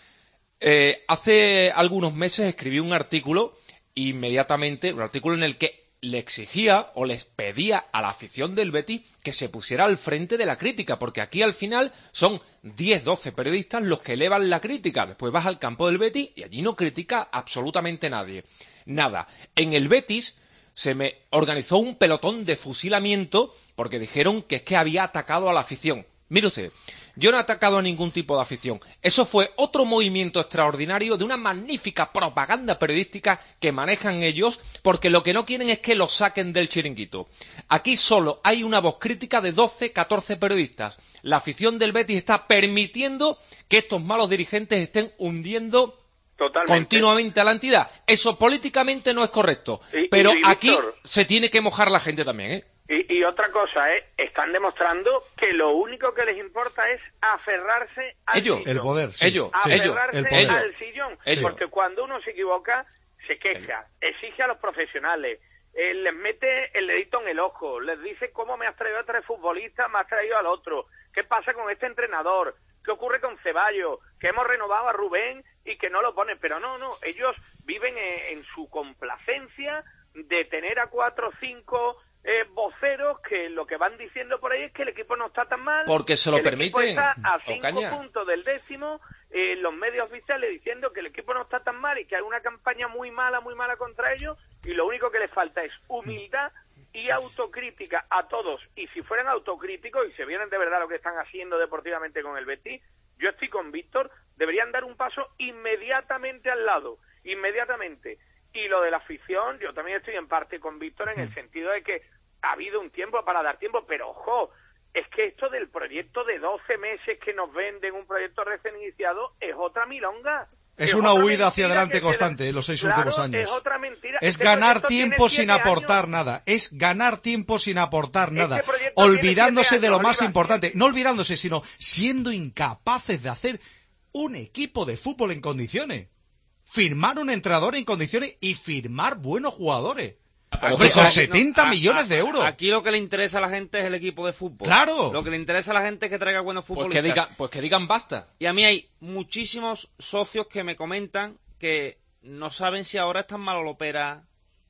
Speaker 7: Eh, hace algunos meses escribí un artículo, inmediatamente, un artículo en el que le exigía o les pedía a la afición del Betis que se pusiera al frente de la crítica, porque aquí al final son diez, doce periodistas los que elevan la crítica. Después vas al campo del Betis y allí no critica absolutamente nadie. Nada. En el Betis se me organizó un pelotón de fusilamiento porque dijeron que es que había atacado a la afición. Mire usted, yo no he atacado a ningún tipo de afición. Eso fue otro movimiento extraordinario de una magnífica propaganda periodística que manejan ellos, porque lo que no quieren es que los saquen del chiringuito. Aquí solo hay una voz crítica de doce, catorce periodistas. La afición del Betis está permitiendo que estos malos dirigentes estén hundiendo
Speaker 15: Totalmente.
Speaker 7: continuamente a la entidad. Eso políticamente no es correcto.
Speaker 15: Y- y,
Speaker 7: pero
Speaker 15: Víctor,
Speaker 7: aquí se tiene que mojar la gente también, ¿eh?
Speaker 15: Y, y otra cosa, ¿eh? Están demostrando que lo único que les importa es aferrarse al
Speaker 7: Ellos,
Speaker 15: sillón.
Speaker 5: El poder, sí.
Speaker 7: Ellos,
Speaker 5: Sí.
Speaker 7: ellos,
Speaker 15: Aferrarse
Speaker 5: el poder.
Speaker 15: al sillón.
Speaker 7: Ellos.
Speaker 15: Porque cuando uno se equivoca, se queja, exige a los profesionales, eh, les mete el dedito en el ojo, les dice cómo me has traído a tres futbolistas, me has traído al otro, qué pasa con este entrenador, qué ocurre con Ceballos, que hemos renovado a Rubén y que no lo ponen. Pero no, no, ellos viven en, en su complacencia de tener a cuatro o cinco eh, voceros que lo que van diciendo por ahí es que el equipo no está tan mal,
Speaker 7: Porque se lo
Speaker 15: que el equipo
Speaker 7: permiten,
Speaker 15: está a cinco
Speaker 7: Ocaña.
Speaker 15: puntos del décimo, eh, los medios oficiales diciendo que el equipo no está tan mal y que hay una campaña muy mala, muy mala contra ellos, y lo único que les falta es humildad y autocrítica a todos. Y si fueran autocríticos y se vieran de verdad lo que están haciendo deportivamente con el Betis, yo estoy con Víctor, deberían dar un paso inmediatamente al lado, inmediatamente. Y lo de la afición, yo también estoy en parte con Víctor en el sentido de que ha habido un tiempo para dar tiempo, pero ojo, es que esto del proyecto de doce meses que nos venden, un proyecto recién iniciado, es otra milonga.
Speaker 5: Es
Speaker 15: Es
Speaker 5: una
Speaker 15: otra
Speaker 5: huida hacia
Speaker 15: mentira
Speaker 5: adelante
Speaker 15: que se da-
Speaker 5: constante en los seis
Speaker 15: Claro,
Speaker 5: últimos años.
Speaker 15: es otra mentira.
Speaker 5: Es
Speaker 15: Este
Speaker 5: ganar
Speaker 15: proyecto tiene
Speaker 5: tiempo sin
Speaker 15: siete
Speaker 5: aportar
Speaker 15: años.
Speaker 5: nada. Es ganar tiempo sin aportar nada.
Speaker 15: Este proyecto tiene
Speaker 5: Olvidándose
Speaker 15: siete
Speaker 5: de lo
Speaker 15: años,
Speaker 5: más
Speaker 15: Oliva.
Speaker 5: importante. No olvidándose, sino siendo incapaces de hacer un equipo de fútbol en condiciones. Firmar un entrenador en condiciones y firmar buenos jugadores. Hombre, con setenta millones de euros.
Speaker 6: Aquí lo que le interesa a la gente es el equipo de fútbol.
Speaker 5: ¡Claro!
Speaker 6: Lo que le interesa a la gente es que traiga buenos
Speaker 7: Pues
Speaker 6: futbolistas.
Speaker 7: que, diga, pues que digan basta.
Speaker 6: Y a mí hay muchísimos socios que me comentan que no saben si ahora es tan malo Lopera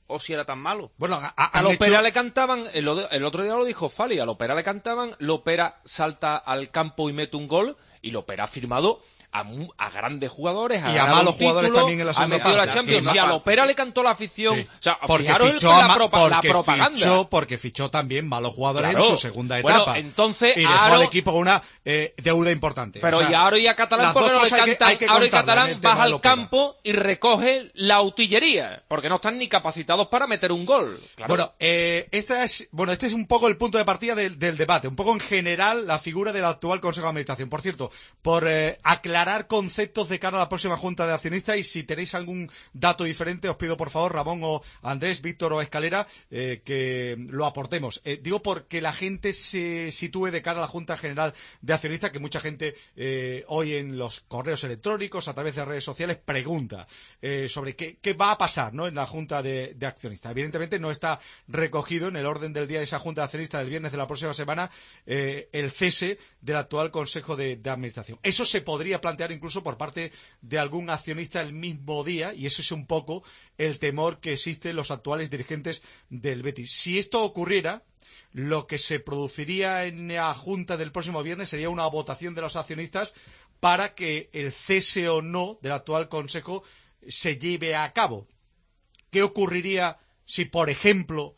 Speaker 6: o si era tan malo.
Speaker 5: Bueno, a,
Speaker 7: a, a Lopera hecho... le cantaban, el, el otro día lo dijo Fali, a Lopera le cantaban, Lopera salta al campo y mete un gol, y Lopera ha firmado a, a grandes jugadores,
Speaker 5: y a malos jugadores también en la segunda parte.
Speaker 7: La Champions. Sí, si a Lopera le cantó la afición, sí. o sea,
Speaker 5: porque fichó
Speaker 7: la,
Speaker 5: ma-
Speaker 7: propa-
Speaker 5: porque
Speaker 7: la propaganda.
Speaker 5: Fichó, porque fichó también malos jugadores
Speaker 7: claro.
Speaker 5: en su segunda
Speaker 7: bueno,
Speaker 5: etapa.
Speaker 7: Entonces,
Speaker 5: y dejó
Speaker 7: Aro...
Speaker 5: al equipo con una eh, deuda importante.
Speaker 7: Pero
Speaker 5: o sea,
Speaker 7: y Aro y a Catalán, porque no le cantan, Aro y Catalán baja al campo y recoge la utillería, porque no están ni capacitados para meter un gol. Claro.
Speaker 5: Bueno, eh, esta es, bueno, este es un poco el punto de partida del, del debate, un poco en general la figura del actual Consejo de Administración. Por cierto, por eh, aclarar conceptos de cara a la próxima Junta de Accionistas, y si tenéis algún dato diferente, os pido por favor, Ramón o Andrés, Víctor o Escalera, eh, que lo aportemos. Eh, digo porque la gente se sitúe de cara a la Junta General de Accionistas, que mucha gente eh, hoy en los correos electrónicos, a través de redes sociales, pregunta eh, sobre qué, qué va a pasar, ¿no?, en la Junta de, de Accionistas. Evidentemente no está recogido en el orden del día de esa Junta de Accionistas del viernes de la próxima semana eh, el cese del actual Consejo de, de Administración. Eso se podría plantear incluso por parte de algún accionista el mismo día, y eso es un poco el temor que existe en los actuales dirigentes del Betis. Si esto ocurriera, lo que se produciría en la Junta del próximo viernes sería una votación de los accionistas para que el cese o no del actual Consejo se lleve a cabo. ¿Qué ocurriría si, por ejemplo,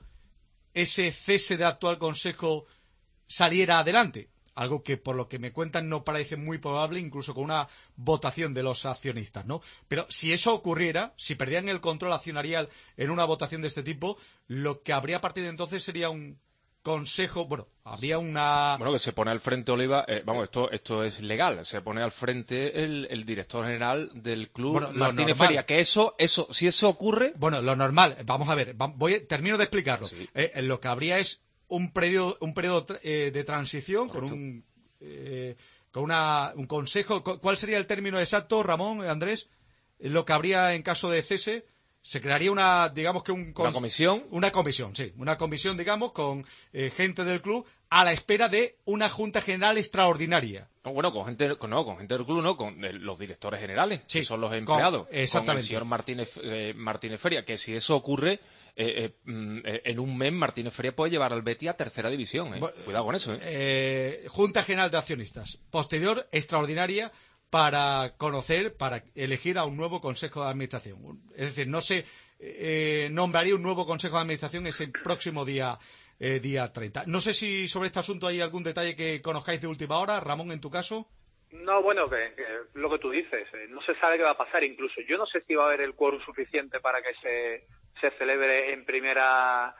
Speaker 5: ese cese del actual Consejo saliera adelante? Algo que, por lo que me cuentan, no parece muy probable, incluso con una votación de los accionistas, ¿no? Pero si eso ocurriera, si perdían el control accionarial en una votación de este tipo, lo que habría a partir de entonces sería un consejo, bueno, habría una...
Speaker 7: Bueno, que se pone al frente, Oliva, eh, vamos, esto esto es legal, se pone al frente el, el director general del club,
Speaker 5: bueno,
Speaker 7: Martínez
Speaker 5: normal,
Speaker 7: Feria, que eso, eso, si eso ocurre...
Speaker 5: Bueno, lo normal, vamos a ver, voy, termino de explicarlo. Sí. Eh, lo que habría es un periodo, un periodo eh, de transición, correcto, con un eh, con una, un consejo. ¿Cuál sería el término exacto, Ramón, Andrés? Lo que habría en caso de cese, se crearía una, digamos que un...
Speaker 7: ¿Una comisión?
Speaker 5: Una comisión, sí. Una comisión, digamos, con eh, gente del club a la espera de una Junta General extraordinaria.
Speaker 7: No, bueno, con gente, con, no, con gente del club, no, con el, los directores generales, sí, que son los empleados.
Speaker 5: Con, exactamente.
Speaker 7: Con el señor Martínez, eh, Martínez Feria, que si eso ocurre, eh, eh, en un mes Martínez Feria puede llevar al Betis a tercera división. Eh. Bueno, cuidado con eso. Eh.
Speaker 5: Eh, Junta General de Accionistas. Posterior, extraordinaria, para conocer, para elegir a un nuevo Consejo de Administración. Es decir, no se eh, nombraría un nuevo Consejo de Administración ese próximo día eh, día treinta. No sé si sobre este asunto hay algún detalle que conozcáis de última hora. Ramón, en tu caso.
Speaker 16: No, bueno, que, que lo que tú dices, eh, no se sabe qué va a pasar. Incluso yo no sé si va a haber el quórum suficiente para que se, se celebre en primera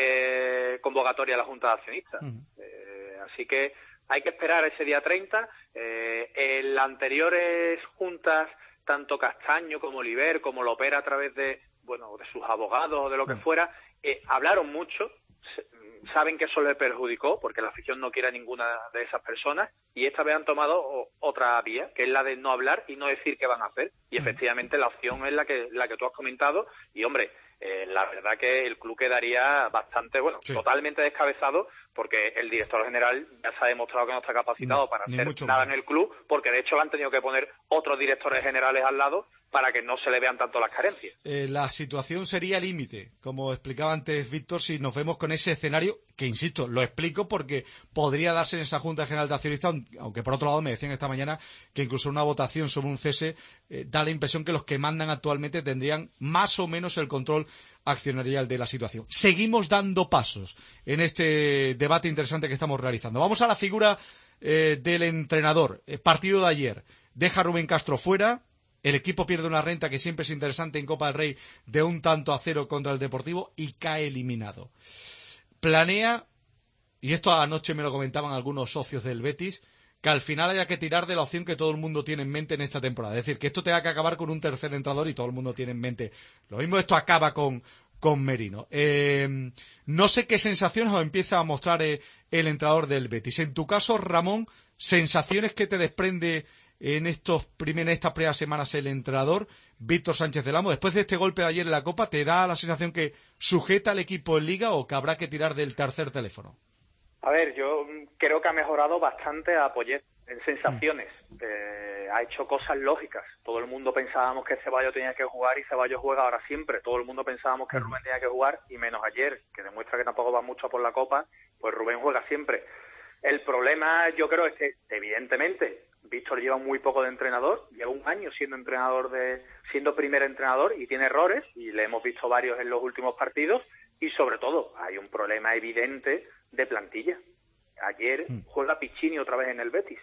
Speaker 16: eh, convocatoria la Junta de Accionistas. Uh-huh. Eh, así que hay que esperar ese día treinta. Eh, en las anteriores juntas, tanto Castaño como Oliver, como Lopera, a través de, bueno, de sus abogados o de lo que fuera, eh, hablaron mucho. Saben que eso les perjudicó, porque la afición no quiere a ninguna de esas personas, y esta vez han tomado otra vía, que es la de no hablar y no decir qué van a hacer. Y efectivamente la opción es la que la que tú has comentado, y hombre, eh, la verdad que el club quedaría bastante, bueno, sí, totalmente descabezado, porque el director general ya se ha demostrado que no está capacitado no, para hacer nada en el club, porque de hecho le han tenido que poner otros directores generales al lado para que no se le vean tanto las carencias.
Speaker 5: Eh, la situación sería límite, como explicaba antes Víctor, si nos vemos con ese escenario, que insisto, lo explico porque podría darse en esa Junta General de Accionistas, aunque por otro lado me decían esta mañana que incluso una votación sobre un cese eh, da la impresión que los que mandan actualmente tendrían más o menos el control accionarial de la situación. Seguimos dando pasos en este debate interesante que estamos realizando. Vamos a la figura eh, del entrenador. El partido de ayer deja a Rubén Castro fuera. El equipo pierde una renta que siempre es interesante en Copa del Rey de un tanto a cero contra el Deportivo y cae eliminado. Planea, y esto anoche me lo comentaban algunos socios del Betis, que al final haya que tirar de la opción que todo el mundo tiene en mente en esta temporada. Es decir, que esto tenga que acabar con un tercer entrenador y todo el mundo tiene en mente. Lo mismo esto acaba con, con Merino. Eh, no sé qué sensaciones os empieza a mostrar eh, el entrenador del Betis. En tu caso, Ramón, sensaciones que te desprende en estos primer, en estas primeras semanas el entrenador Víctor Sánchez del Amo, después de este golpe de ayer en la Copa, ¿te da la sensación que sujeta al equipo en Liga o que habrá que tirar del tercer teléfono?
Speaker 16: A ver, yo creo que ha mejorado bastante a Poyet. en sensaciones. Eh, ha hecho cosas lógicas. Todo el mundo pensábamos que Ceballos tenía que jugar y Ceballos juega ahora siempre. Todo el mundo pensábamos que Rubén tenía que jugar y menos ayer, que demuestra que tampoco va mucho por la Copa, pues Rubén juega siempre. El problema yo creo es que, evidentemente, Víctor lleva muy poco de entrenador, lleva un año siendo entrenador de, siendo primer entrenador y tiene errores, y le hemos visto varios en los últimos partidos, y sobre todo hay un problema evidente de plantilla. Ayer juega Piccini otra vez en el Betis.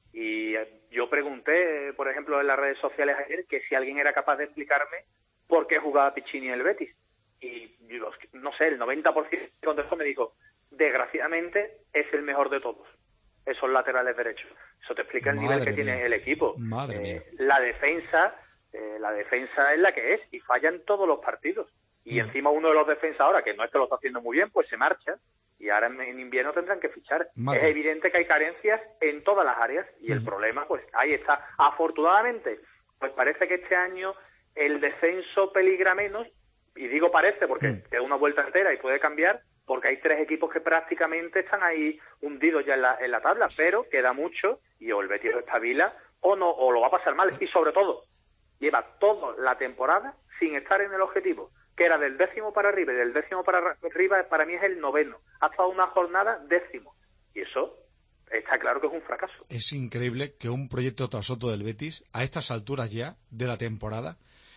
Speaker 16: Y yo pregunté, por ejemplo, en las redes sociales ayer, que si alguien era capaz de explicarme por qué jugaba Piccini en el Betis. Y yo, no sé, el noventa por ciento que contestó me dijo, desgraciadamente es el mejor de todos, esos laterales derechos. Eso te explica el
Speaker 5: Madre
Speaker 16: nivel que
Speaker 5: mía.
Speaker 16: tiene el equipo.
Speaker 5: Madre
Speaker 16: eh,
Speaker 5: mía.
Speaker 16: La defensa, eh, la defensa es la que es y falla en todos los partidos. Y encima uno de los defensas ahora, que no es que lo está haciendo muy bien, pues se marcha. Y ahora en, en invierno tendrán que fichar.
Speaker 5: Madre.
Speaker 16: Es evidente que hay carencias en todas las áreas y el problema, pues ahí está. Afortunadamente, pues parece que este año el descenso peligra menos, y digo parece porque queda una vuelta entera y puede cambiar, porque hay tres equipos que prácticamente están ahí hundidos ya en la, en la tabla, pero queda mucho y o el Betis lo espabila o no, o lo va a pasar mal. Y sobre todo, lleva toda la temporada sin estar en el objetivo, que era del décimo para arriba, y del décimo para arriba para mí es el noveno. Ha estado una jornada décimo. Y eso está claro que es un fracaso.
Speaker 5: Es increíble que un proyecto tras otro del Betis, a estas alturas ya de la temporada,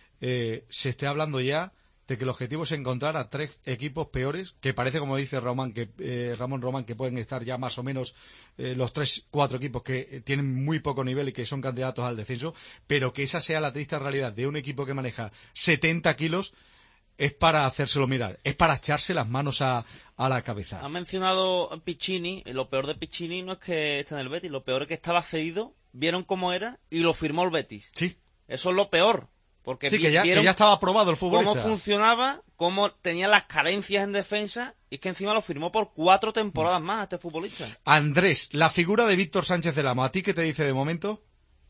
Speaker 5: eh, se esté hablando ya de que el objetivo es encontrar a tres equipos peores, que parece, como dice Román, que eh, Ramón Román, que pueden estar ya más o menos eh, los tres, cuatro equipos que eh, tienen muy poco nivel y que son candidatos al descenso, pero que esa sea la triste realidad de un equipo que maneja setenta kilos. Es para hacérselo mirar, es para echarse las manos a, a la cabeza.
Speaker 6: Ha mencionado Piccini, y lo peor de Piccini no es que esté en el Betis, lo peor es que estaba cedido, vieron cómo era y lo firmó el Betis.
Speaker 5: Sí.
Speaker 6: Eso es lo peor, porque
Speaker 5: sí, que ya,
Speaker 6: vieron
Speaker 5: que ya estaba aprobado el futbolista.
Speaker 6: Cómo funcionaba, cómo tenía las carencias en defensa, y es que encima lo firmó por cuatro temporadas más a este futbolista.
Speaker 5: Andrés, la figura de Víctor Sánchez del Amo, ¿a ti qué te dice de momento?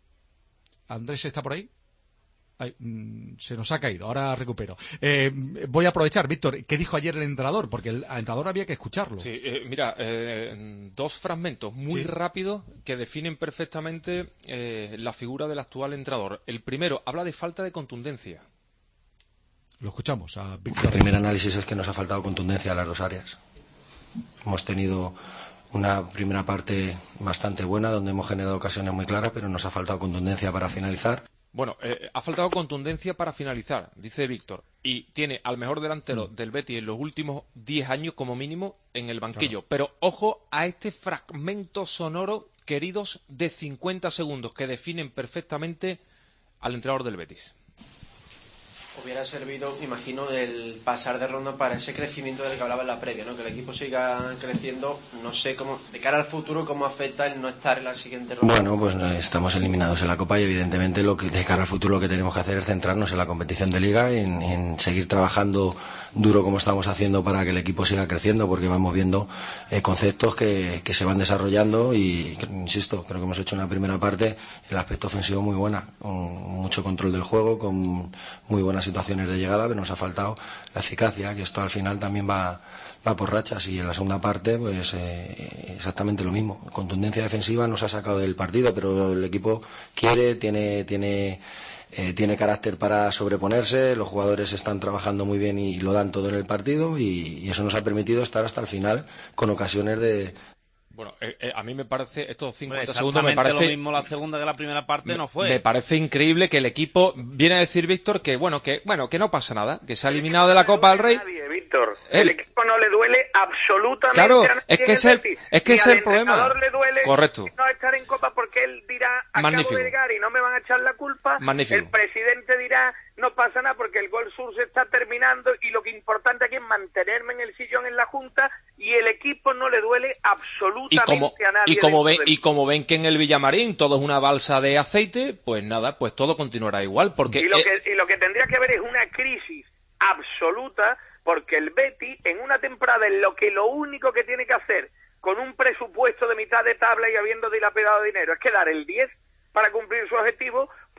Speaker 5: ¿Andrés está por ahí? Ay, mmm, se nos ha caído, ahora recupero. Eh, voy a aprovechar, Víctor, ¿qué dijo ayer el entrenador? Porque el entrenador había que escucharlo.
Speaker 7: Sí, eh, mira, eh, dos fragmentos muy
Speaker 5: sí. rápidos
Speaker 7: que definen perfectamente eh, la figura del actual entrenador. El primero habla de falta de contundencia.
Speaker 5: Lo escuchamos a Víctor.
Speaker 17: El primer análisis es que nos ha faltado contundencia a las dos áreas. Hemos tenido una primera parte bastante buena, donde hemos generado ocasiones muy claras, pero nos ha faltado contundencia para finalizar.
Speaker 7: Bueno, eh, ha faltado contundencia para finalizar, dice Víctor, y tiene al mejor delantero mm. del Betis en los últimos diez años como mínimo en el banquillo. Claro. Pero ojo a este fragmento sonoro, queridos, de cincuenta segundos que definen perfectamente al entrenador del Betis.
Speaker 18: Hubiera servido, imagino, el pasar de ronda para ese crecimiento del que hablaba en la previa, ¿no? Que el equipo siga creciendo. No sé cómo, de cara al futuro, cómo afecta el no estar en la siguiente ronda.
Speaker 17: Bueno, pues estamos eliminados en la Copa y evidentemente lo que de cara al futuro lo que tenemos que hacer es centrarnos en la competición de Liga, en, en seguir trabajando duro como estamos haciendo para que el equipo siga creciendo, porque vamos viendo eh, conceptos que, que se van desarrollando y, insisto, creo que hemos hecho una primera parte, el aspecto ofensivo muy buena, con mucho control del juego, con muy buenas situaciones de llegada, pero nos ha faltado la eficacia, que esto al final también va, va por rachas, y en la segunda parte pues eh, exactamente lo mismo. Contundencia defensiva nos ha sacado del partido, pero el equipo quiere, tiene tiene eh, tiene carácter para sobreponerse, los jugadores están trabajando muy bien y lo dan todo en el partido, y, y eso nos ha permitido estar hasta el final con ocasiones de...
Speaker 7: Bueno, eh, eh, a mí me parece, estos cincuenta segundos me parece...
Speaker 6: lo mismo la segunda que la primera parte
Speaker 7: me,
Speaker 6: no fue.
Speaker 7: Me parece increíble que el equipo viene a decir, Víctor, que bueno, que bueno que no pasa nada, que se ha eliminado de la Copa del Rey.
Speaker 15: Nadie, Víctor. El... el equipo no le duele absolutamente
Speaker 7: claro,
Speaker 15: a nadie.
Speaker 7: es que es el, es que es el problema.
Speaker 15: Le duele
Speaker 7: correcto.
Speaker 15: No estar en Copa porque él dirá, acabo
Speaker 7: Magnífico.
Speaker 15: de llegar y no me van a echar la culpa.
Speaker 7: Magnífico.
Speaker 15: El presidente dirá, no pasa nada porque el Gol Sur se está terminando y lo que es importante aquí es mantenerme en el sillón en la Junta, y el equipo no le duele absolutamente
Speaker 7: y como,
Speaker 15: a nadie.
Speaker 7: Y como, ven, y como ven que en el Villamarín todo es una balsa de aceite, pues nada, pues todo continuará igual. Porque
Speaker 15: y, lo
Speaker 7: eh...
Speaker 15: que, y lo que tendría que haber es una crisis absoluta, porque el Betis en una temporada en lo que lo único que tiene que hacer con un presupuesto de mitad de tabla y habiendo dilapidado dinero es que dar el diez para cumplir su objetivo,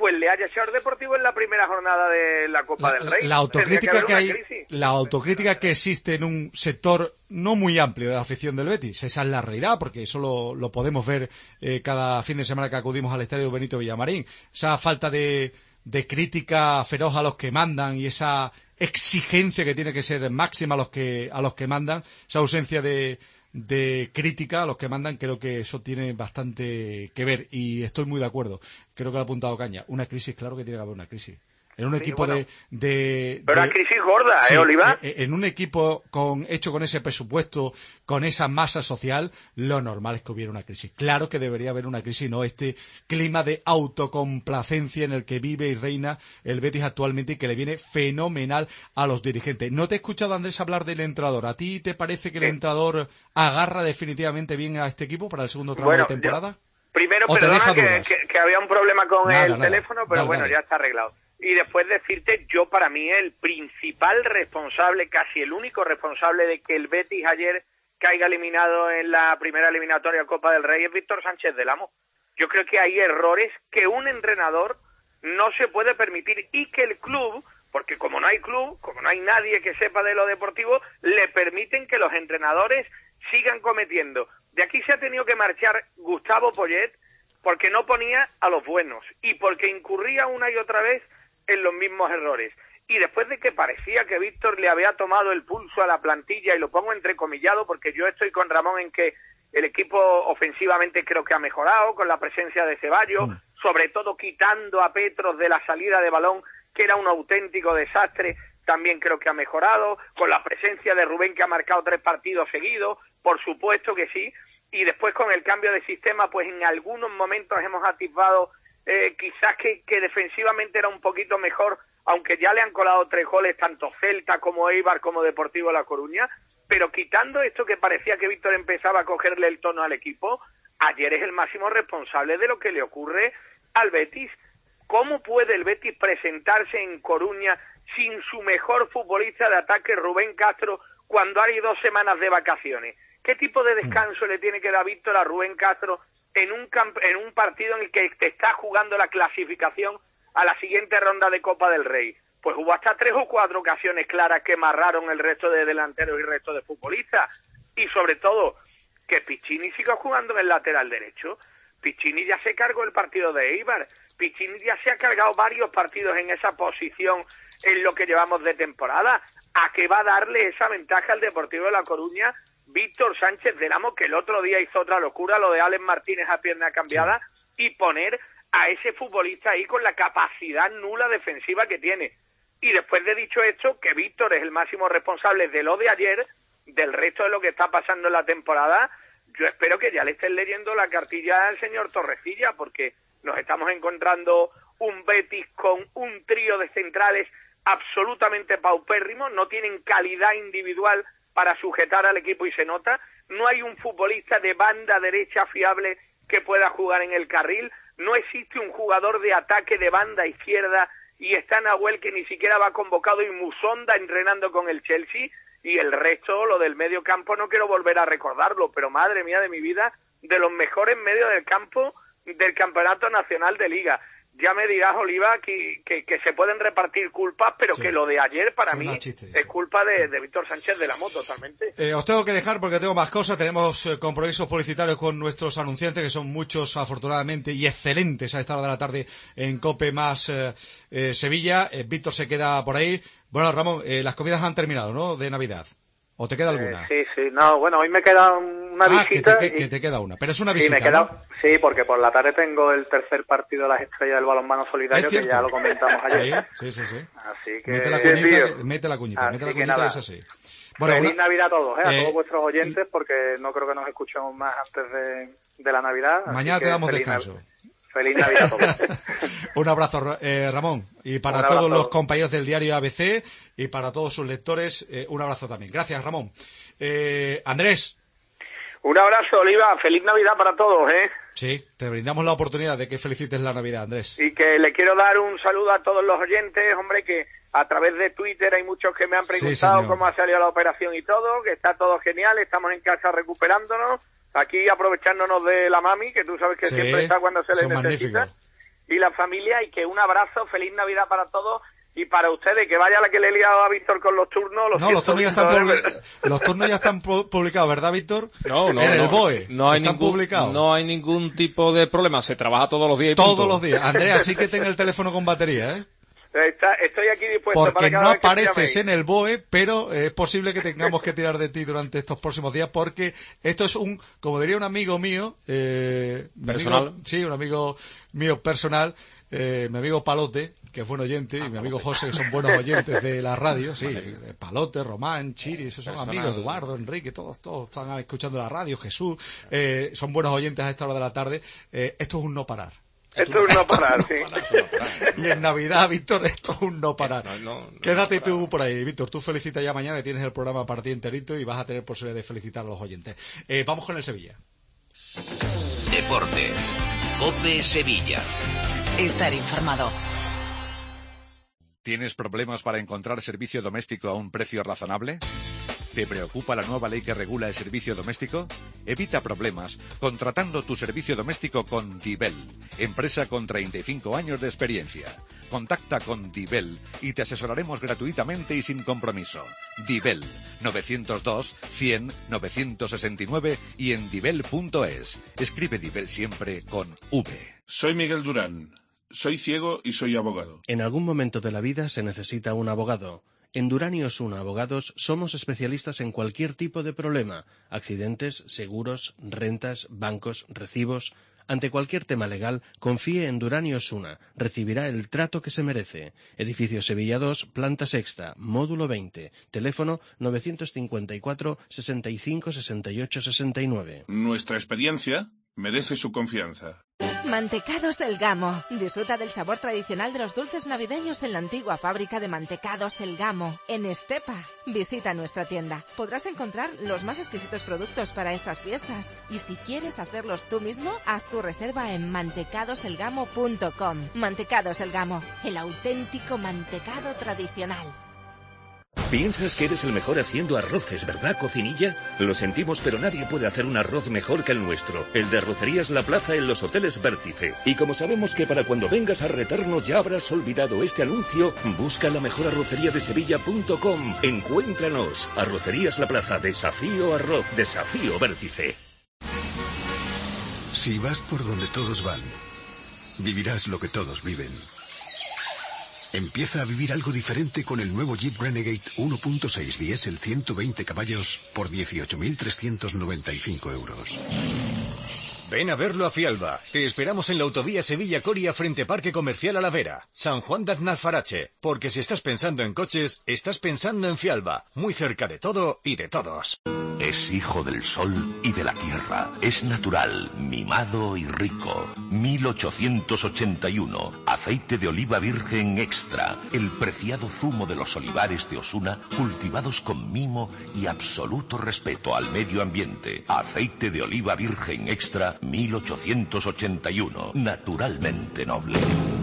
Speaker 15: pues le haya echado el Deportivo en la primera jornada de la Copa
Speaker 5: la,
Speaker 15: del Rey.
Speaker 5: La autocrítica que, que hay,
Speaker 15: crisis.
Speaker 5: la autocrítica que existe en un sector no muy amplio de la afición del Betis, esa es la realidad, porque eso lo, lo podemos ver eh, cada fin de semana que acudimos al estadio Benito Villamarín. Esa falta de, de crítica feroz a los que mandan y esa exigencia que tiene que ser máxima a los que a los que mandan, esa ausencia de de crítica a los que mandan, creo que eso tiene bastante que ver y estoy muy de acuerdo. Creo que lo ha apuntado Caña. Una crisis, claro que tiene que haber una crisis. En un sí, equipo bueno, de, de...
Speaker 15: Pero
Speaker 5: de,
Speaker 15: una crisis gorda,
Speaker 5: sí,
Speaker 15: ¿eh, Oliva?
Speaker 5: En un equipo con hecho con ese presupuesto, con esa masa social, lo normal es que hubiera una crisis. Claro que debería haber una crisis, no este clima de autocomplacencia en el que vive y reina el Betis actualmente y que le viene fenomenal a los dirigentes. No te he escuchado, Andrés, hablar del entrenador. ¿A ti te parece que el entrenador agarra definitivamente bien a este equipo para el segundo tramo
Speaker 15: bueno,
Speaker 5: de temporada?
Speaker 15: Yo, primero, perdona que, que, que había un problema con
Speaker 5: nada,
Speaker 15: el
Speaker 5: nada.
Speaker 15: teléfono, pero
Speaker 5: dale,
Speaker 15: bueno,
Speaker 5: dale.
Speaker 15: ya está arreglado. Y después decirte, yo para mí el principal responsable, casi el único responsable de que el Betis ayer caiga eliminado en la primera eliminatoria Copa del Rey es Víctor Sánchez del Amo. Yo creo que hay errores que un entrenador no se puede permitir y que el club, porque como no hay club, como no hay nadie que sepa de lo deportivo, le permiten que los entrenadores sigan cometiendo. De aquí se ha tenido que marchar Gustavo Poyet porque no ponía a los buenos y porque incurría una y otra vez en los mismos errores. Y después de que parecía que Víctor le había tomado el pulso a la plantilla, y lo pongo entrecomillado porque yo estoy con Ramón en que el equipo ofensivamente creo que ha mejorado con la presencia de Ceballos, sí. sobre todo quitando a Petros de la salida de balón, que era un auténtico desastre, también creo que ha mejorado, con la presencia de Rubén que ha marcado tres partidos seguidos, por supuesto que sí, y después con el cambio de sistema, pues en algunos momentos hemos atisbado Eh, quizás que, que defensivamente era un poquito mejor, aunque ya le han colado tres goles tanto Celta como Eibar como Deportivo La Coruña, pero quitando esto que parecía que Víctor empezaba a cogerle el tono al equipo, ayer es el máximo responsable de lo que le ocurre al Betis. ¿Cómo puede el Betis presentarse en Coruña sin su mejor futbolista de ataque, Rubén Castro, cuando hay dos semanas de vacaciones? ¿Qué tipo de descanso le tiene que dar Víctor a Rubén Castro en un camp en un partido en el que te está jugando la clasificación a la siguiente ronda de Copa del Rey? Pues hubo hasta tres o cuatro ocasiones claras que marraron el resto de delanteros y el resto de futbolistas. Y sobre todo, que Piccini siga jugando en el lateral derecho. Piccini ya se cargó el partido de Eibar. Piccini ya se ha cargado varios partidos en esa posición en lo que llevamos de temporada. ¿A qué va a darle esa ventaja al Deportivo de La Coruña Víctor Sánchez del Amo, que el otro día hizo otra locura, lo de Alex Martínez a pierna cambiada, sí. y poner a ese futbolista ahí con la capacidad nula defensiva que tiene? Y después de dicho esto, que Víctor es el máximo responsable de lo de ayer, del resto de lo que está pasando en la temporada, yo espero que ya le estén leyendo la cartilla al señor Torrecilla, porque nos estamos encontrando un Betis con un trío de centrales absolutamente paupérrimos, no tienen calidad individual para sujetar al equipo y se nota, no hay un futbolista de banda derecha fiable que pueda jugar en el carril, no existe un jugador de ataque de banda izquierda y está Nahuel que ni siquiera va convocado y Musonda entrenando con el Chelsea, y el resto, lo del medio campo, no quiero volver a recordarlo, pero madre mía de mi vida, de los mejores medios del campo del Campeonato Nacional de Liga. Ya me dirás, Oliva, que, que, que se pueden repartir culpas, pero sí. que lo de ayer para Son mí chiste, es culpa de, de Víctor Sánchez del Amo, totalmente.
Speaker 5: Eh, os tengo que dejar porque tengo más cosas. Tenemos eh, compromisos publicitarios con nuestros anunciantes, que son muchos, afortunadamente, y excelentes a esta hora de la tarde en COPE más eh, eh, Sevilla. Eh, Víctor se queda por ahí. Bueno, Ramón, eh, las comidas han terminado, ¿no?, de Navidad. ¿O te queda alguna?
Speaker 16: Eh, sí, sí. No, bueno, hoy me queda una
Speaker 5: ah,
Speaker 16: visita.
Speaker 5: Que te, que,
Speaker 16: y...
Speaker 5: que te queda una. Pero es una
Speaker 16: sí,
Speaker 5: visita,
Speaker 16: me queda...
Speaker 5: ¿no?
Speaker 16: Sí, porque por la tarde tengo el tercer partido de las estrellas del balonmano solidario, que ya lo comentamos ayer.
Speaker 5: Sí, sí, sí. sí.
Speaker 16: Así que...
Speaker 5: Mete la cuñita, sí, mete la cuñita,
Speaker 16: así
Speaker 5: mete la cuñita,
Speaker 16: nada.
Speaker 5: es así. Bueno,
Speaker 16: Feliz
Speaker 5: una...
Speaker 16: Navidad a todos, ¿eh? a
Speaker 5: eh,
Speaker 16: todos vuestros oyentes, porque no creo que nos escuchemos más antes de, de la Navidad.
Speaker 5: Mañana te damos descanso.
Speaker 16: Nav... Feliz Navidad a todos.
Speaker 5: Un abrazo, eh, Ramón. Y para todos los compañeros del diario A B C y para todos sus lectores, eh, un abrazo también. Gracias, Ramón. Eh, Andrés.
Speaker 15: Un abrazo, Oliva. Feliz Navidad para todos, ¿eh?
Speaker 5: Sí, te brindamos la oportunidad de que felicites la Navidad, Andrés.
Speaker 15: Y que le quiero dar un saludo a todos los oyentes, hombre, que a través de Twitter hay muchos que me han preguntado sí, cómo ha salido la operación y todo, que está todo genial, estamos en casa recuperándonos, aquí aprovechándonos de la mami, que tú sabes que sí, siempre está cuando se le necesita. y la familia, y que un abrazo, feliz Navidad para todos. Y para ustedes, que vaya la que le he liado a Víctor con los turnos. Los
Speaker 5: no, los turnos, ya están
Speaker 15: Víctor,
Speaker 5: los turnos ya están publicados, ¿verdad, Víctor?
Speaker 7: No, no,
Speaker 5: en
Speaker 7: no,
Speaker 5: el B O E.
Speaker 7: No hay,
Speaker 5: están
Speaker 7: ningún,
Speaker 5: publicados.
Speaker 7: no hay ningún tipo de problema, se trabaja todos los días. Y
Speaker 5: todos
Speaker 7: punto.
Speaker 5: los días. Andrea, sí que ten el teléfono con batería, ¿eh?
Speaker 15: Está, estoy aquí dispuesto
Speaker 5: porque
Speaker 15: para cada
Speaker 5: no
Speaker 15: vez que
Speaker 5: apareces en
Speaker 15: llaméis.
Speaker 5: el B O E, pero es posible que tengamos que tirar de ti durante estos próximos días, porque esto es un, como diría un amigo mío, eh,
Speaker 7: personal,
Speaker 5: amigo, sí, un amigo mío personal, eh, mi amigo Palote, que es buen oyente, y mi amigo José, que son buenos oyentes de la radio, sí, Palote, Román, Chiri, esos son
Speaker 7: personal.
Speaker 5: amigos, Eduardo, Enrique, todos, todos están escuchando la radio, Jesús, eh, son buenos oyentes a esta hora de la tarde. Eh, esto es un no parar.
Speaker 15: Esto es un no parar, sí.
Speaker 5: Y en Navidad, Víctor, esto es un no parar.
Speaker 7: No, no, no,
Speaker 5: Quédate
Speaker 7: no
Speaker 5: tú por ahí, Víctor. Tú felicita ya mañana, que tienes el programa para ti enterito y vas a tener posibilidad de felicitar a los oyentes. Eh, vamos con el Sevilla.
Speaker 3: Deportes. COPE Sevilla.
Speaker 4: Estar informado.
Speaker 19: ¿Tienes problemas para encontrar servicio doméstico a un precio razonable? ¿Te preocupa la nueva ley que regula el servicio doméstico? Evita problemas contratando tu servicio doméstico con Dibel, empresa con treinta y cinco años de experiencia. Contacta con Dibel y te asesoraremos gratuitamente y sin compromiso. Dibel, novecientos dos, cien, novecientos sesenta y nueve y en dibel punto es. Escribe Dibel siempre con V.
Speaker 20: Soy Miguel Durán. Soy ciego y soy abogado.
Speaker 21: En algún momento de la vida se necesita un abogado. En Durán y Osuna Abogados somos especialistas en cualquier tipo de problema, accidentes, seguros, rentas, bancos, recibos. Ante cualquier tema legal, confíe en Durán y Osuna. Recibirá el trato que se merece. Edificio Sevilla dos, planta sexta, módulo veinte. Teléfono novecientos cincuenta y cuatro, sesenta y cinco, sesenta y ocho, sesenta y nueve.
Speaker 20: Nuestra experiencia merece su confianza.
Speaker 22: Mantecados El Gamo. Disfruta del sabor tradicional de los dulces navideños en la antigua fábrica de Mantecados El Gamo, en Estepa. Visita nuestra tienda. Podrás encontrar los más exquisitos productos para estas fiestas. Y si quieres hacerlos tú mismo, haz tu reserva en mantecados el gamo punto com. Mantecados El Gamo, el auténtico mantecado tradicional.
Speaker 8: ¿Piensas que eres el mejor haciendo arroces, verdad, cocinilla? Lo sentimos, pero nadie puede hacer un arroz mejor que el nuestro. El de Arrocerías La Plaza en los hoteles Vértice. Y como sabemos que para cuando vengas a retarnos ya habrás olvidado este anuncio, busca la mejor arrocería de sevilla punto com. Encuéntranos. Arrocerías La Plaza, desafío arroz, desafío Vértice.
Speaker 23: Si vas por donde todos van, vivirás lo que todos viven. Empieza a vivir algo diferente con el nuevo Jeep Renegade uno punto seis diésel ciento veinte caballos por dieciocho mil trescientos noventa y cinco euros.
Speaker 24: Ven a verlo a Fialba. Te esperamos en la autovía Sevilla-Coria frente Parque Comercial Alavera, San Juan de Aznalfarache. Porque si estás pensando en coches, estás pensando en Fialba, muy cerca de todo y de todos.
Speaker 25: Es hijo del sol y de la tierra. Es natural, mimado y rico. mil ochocientos ochenta y uno. Aceite de oliva virgen extra. El preciado zumo de los olivares de Osuna, cultivados con mimo y absoluto respeto al medio ambiente. Aceite de oliva virgen extra, mil ochocientos ochenta y uno. Naturalmente noble.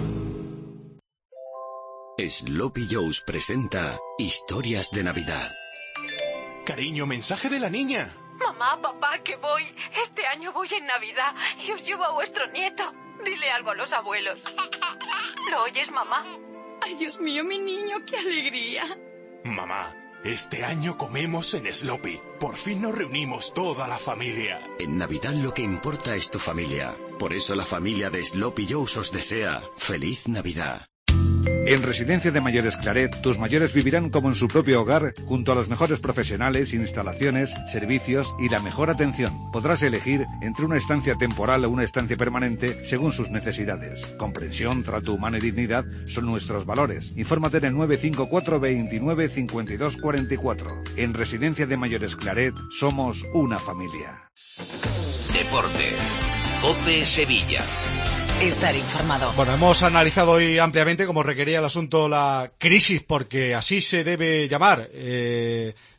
Speaker 26: Sloppy Joe's presenta Historias de Navidad.
Speaker 27: Cariño, mensaje de la niña.
Speaker 28: Mamá, papá, que voy. Este año voy en Navidad y os llevo a vuestro nieto. Dile algo a los abuelos. ¿Lo oyes, mamá?
Speaker 29: Ay, Dios mío, mi niño, qué alegría.
Speaker 27: Mamá, este año comemos en Sloppy. Por fin nos reunimos toda la familia.
Speaker 26: En Navidad lo que importa es tu familia. Por eso la familia de Sloppy Joe's os desea Feliz Navidad.
Speaker 19: En Residencia de Mayores Claret, tus mayores vivirán como en su propio hogar, junto a los mejores profesionales, instalaciones, servicios y la mejor atención. Podrás elegir entre una estancia temporal o una estancia permanente según sus necesidades. Comprensión, trato humano y dignidad son nuestros valores. Infórmate en el nueve cinco cuatro, veintinueve, cincuenta y dos cuarenta y cuatro. En Residencia de Mayores Claret, somos una familia.
Speaker 3: Deportes. COPE Sevilla.
Speaker 4: Estar informado.
Speaker 5: Bueno, hemos analizado hoy ampliamente, como requería el asunto, la crisis, porque así se debe llamar, eh,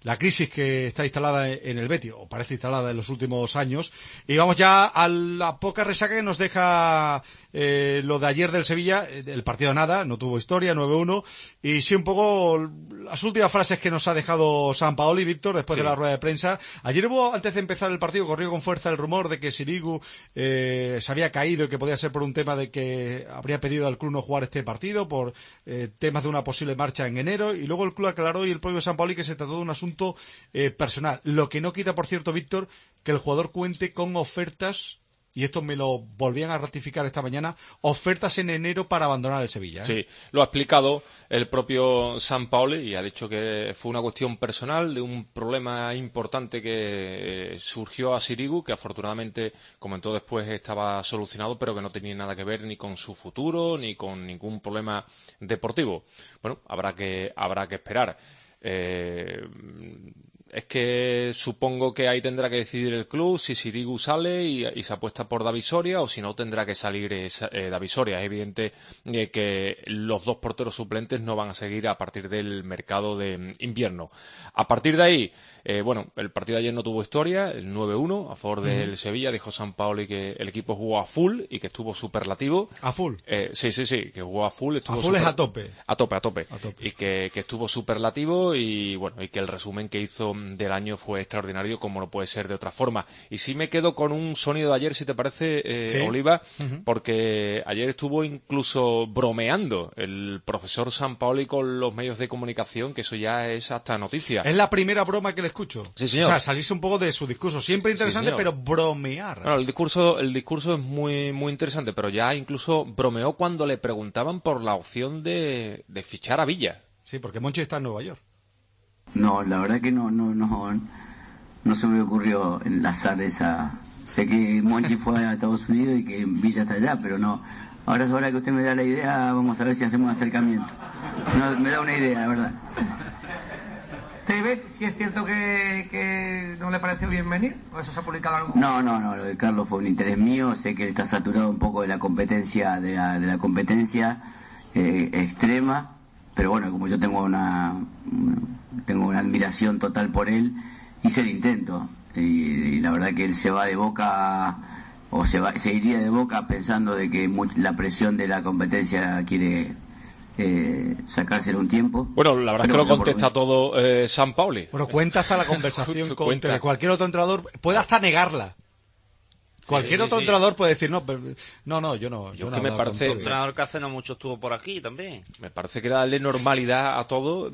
Speaker 5: la crisis que está instalada en el Betis, o parece instalada en los últimos años. Y vamos ya a la poca resaca que nos deja eh, lo de ayer del Sevilla, el partido nada, no tuvo historia, nueve uno, y sí un poco las últimas frases que nos ha dejado Sampaoli, Víctor, después sí. de la rueda de prensa. Ayer hubo, antes de empezar el partido, corrió con fuerza el rumor de que Sirigu eh, se había caído y que podía ser por un tema de que habría pedido al club no jugar este partido, por eh, temas de una posible marcha en enero, y luego el club aclaró, y el propio Sampaoli, que se trató de un asunto eh, personal. Lo que no quita, por cierto, Víctor, que el jugador cuente con ofertas, y esto me lo volvían a ratificar esta mañana, ofertas en enero para abandonar el Sevilla, ¿eh?
Speaker 7: Sí, lo ha explicado el propio Sampaoli y ha dicho que fue una cuestión personal de un problema importante que surgió a Sirigu, que afortunadamente, comentó después, estaba solucionado, pero que no tenía nada que ver ni con su futuro ni con ningún problema deportivo. Bueno, habrá que habrá que esperar. Eh, es que supongo que ahí tendrá que decidir el club si Sirigu sale y, y se apuesta por David Soria, o si no tendrá que salir eh, David Soria. Es evidente eh, que los dos porteros suplentes no van a seguir a partir del mercado de invierno. A partir de ahí, eh, bueno, el partido de ayer no tuvo historia, el nueve uno a favor del uh-huh. Sevilla. Dijo Sampaoli que el equipo jugó a full y que estuvo superlativo.
Speaker 5: ¿A full?
Speaker 7: Eh, sí, sí, sí, que jugó a full. Estuvo
Speaker 5: a full
Speaker 7: super...
Speaker 5: es a tope.
Speaker 7: A tope, a tope.
Speaker 5: A tope.
Speaker 7: Y que, que estuvo superlativo y, bueno, y que el resumen que hizo del año fue extraordinario, como no puede ser de otra forma. Y sí me quedo con un sonido de ayer, si te parece, eh, ¿Sí? Oliva, uh-huh. porque ayer estuvo incluso bromeando el profesor Sampaoli con los medios de comunicación, que eso ya es hasta noticia.
Speaker 5: Es la primera broma que le escucho.
Speaker 7: Sí, señor.
Speaker 5: O sea, salirse un poco de su discurso, siempre interesante, sí, pero bromear.
Speaker 7: Bueno, el discurso, el discurso es muy, muy interesante, pero ya incluso bromeó cuando le preguntaban por la opción de, de fichar a Villa.
Speaker 5: Sí, porque Monchi está en Nueva York.
Speaker 1: No, la verdad que no, no, no, no se me ocurrió enlazar esa. Sé que Monchi fue a Estados Unidos y que Villa está allá, pero no. Ahora es hora que usted me da la idea, vamos a ver si hacemos un acercamiento. No, me da una idea, la verdad.
Speaker 2: ¿Tevez, si es cierto que, que no le pareció bien venir? ¿O eso se ha publicado algo?
Speaker 1: No, no, no, lo de Carlos fue un interés mío. Sé que él está saturado un poco de la competencia, de la, de la competencia eh, extrema, pero bueno, como yo tengo una... tengo una admiración total por él, hice el intento y, y la verdad que él se va de Boca o se va, se iría de Boca pensando de que la presión de la competencia quiere eh, sacárselo un tiempo.
Speaker 7: Bueno, la verdad Pero, es que lo contesta por... todo eh, Sampaoli.
Speaker 5: Bueno, cuenta hasta la conversación con cualquier otro entrenador, puede hasta negarla. Cualquier sí, otro sí, entrenador sí. puede decir, no, pero, no, no, yo no.
Speaker 6: Yo,
Speaker 5: yo
Speaker 6: que
Speaker 5: no
Speaker 6: me parece. El entrenador que hace no mucho estuvo por aquí también.
Speaker 7: Me parece que darle normalidad a todo.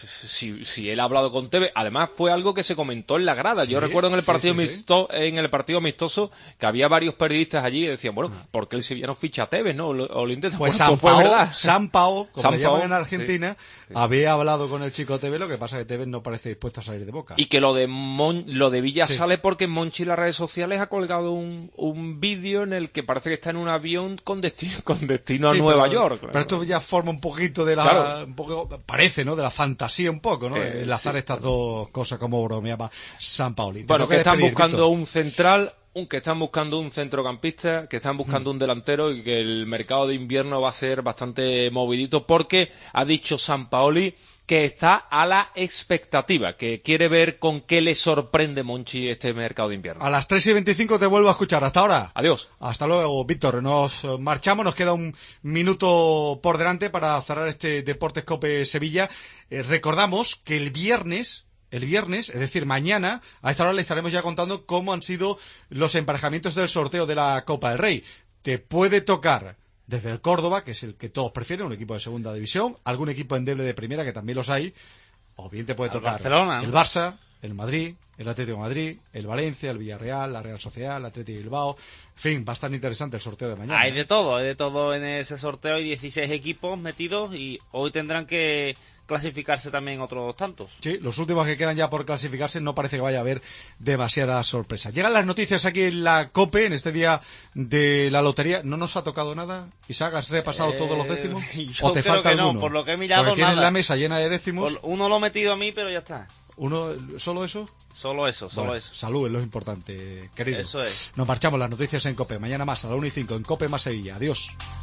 Speaker 7: Si, si él ha hablado con Tevez, además fue algo que se comentó en la grada. Sí, yo recuerdo en el partido sí, sí, misto, sí. en el partido amistoso que había varios periodistas allí y decían, bueno, ¿por qué el Sevilla no ficha a Tevez, no? O lo, o lo intenta.
Speaker 5: Pues
Speaker 7: bueno,
Speaker 5: Sampaoli, Sampaoli, como
Speaker 7: San
Speaker 5: le llaman en Argentina, sí, sí. había hablado con el chico Tevez, lo que pasa es que Tevez no parece dispuesto a salir de Boca.
Speaker 7: Y que lo de Mon, lo de Villa sí. sale porque Monchi en las redes sociales ha colgado un, un vídeo en el que parece que está en un avión con destino, con destino a sí, Nueva
Speaker 5: pero,
Speaker 7: York.
Speaker 5: Pero esto ya forma un poquito de la, claro. un poco, parece, ¿no? De la fantasía un poco, ¿no? Eh, Enlazar sí. estas dos cosas como bromeaba Sampaoli.
Speaker 7: Bueno, que, que están despedir, buscando Víctor. un central, un que están buscando un centrocampista, que están buscando mm. un delantero y que el mercado de invierno va a ser bastante movidito porque ha dicho Sampaoli que está a la expectativa, que quiere ver con qué le sorprende Monchi este mercado de invierno.
Speaker 5: A las tres y veinticinco te vuelvo a escuchar. Hasta ahora.
Speaker 7: Adiós.
Speaker 5: Hasta luego, Víctor. Nos marchamos, nos queda un minuto por delante para cerrar este Deportes Cope Sevilla. Eh, recordamos que el viernes... El viernes, es decir, mañana, a esta hora le estaremos ya contando cómo han sido los emparejamientos del sorteo de la Copa del Rey. Te puede tocar desde el Córdoba, que es el que todos prefieren, un equipo de segunda división, algún equipo endeble de primera, que también los hay, o bien te puede
Speaker 6: el
Speaker 5: tocar
Speaker 6: Barcelona, ¿no?
Speaker 5: el Barça, el Madrid, el Atlético de Madrid, el Valencia, el Villarreal, la Real Sociedad, el Atlético de Bilbao. En fin, va a estar interesante el sorteo de mañana.
Speaker 6: Hay de todo, hay de todo en ese sorteo, hay dieciséis equipos metidos y hoy tendrán que clasificarse también otros tantos.
Speaker 5: Sí, los últimos que quedan ya por clasificarse, no parece que vaya a haber demasiada sorpresa. Llegan las noticias aquí en la COPE, en este día de la lotería. ¿No nos ha tocado nada? Isaac, ¿has repasado eh, todos los décimos?
Speaker 6: ¿O te falta alguno? No, por lo que he mirado,
Speaker 5: porque tienes
Speaker 6: nada.
Speaker 5: la mesa llena de décimos.
Speaker 6: Por uno lo he metido a mí, pero ya está.
Speaker 5: ¿Uno, solo eso?
Speaker 6: Solo eso, solo
Speaker 5: bueno,
Speaker 6: eso.
Speaker 5: Salud es lo importante, querido.
Speaker 6: Eso es.
Speaker 5: Nos marchamos, las noticias en COPE. Mañana más, a la una y cinco, en COPE más Sevilla. Adiós.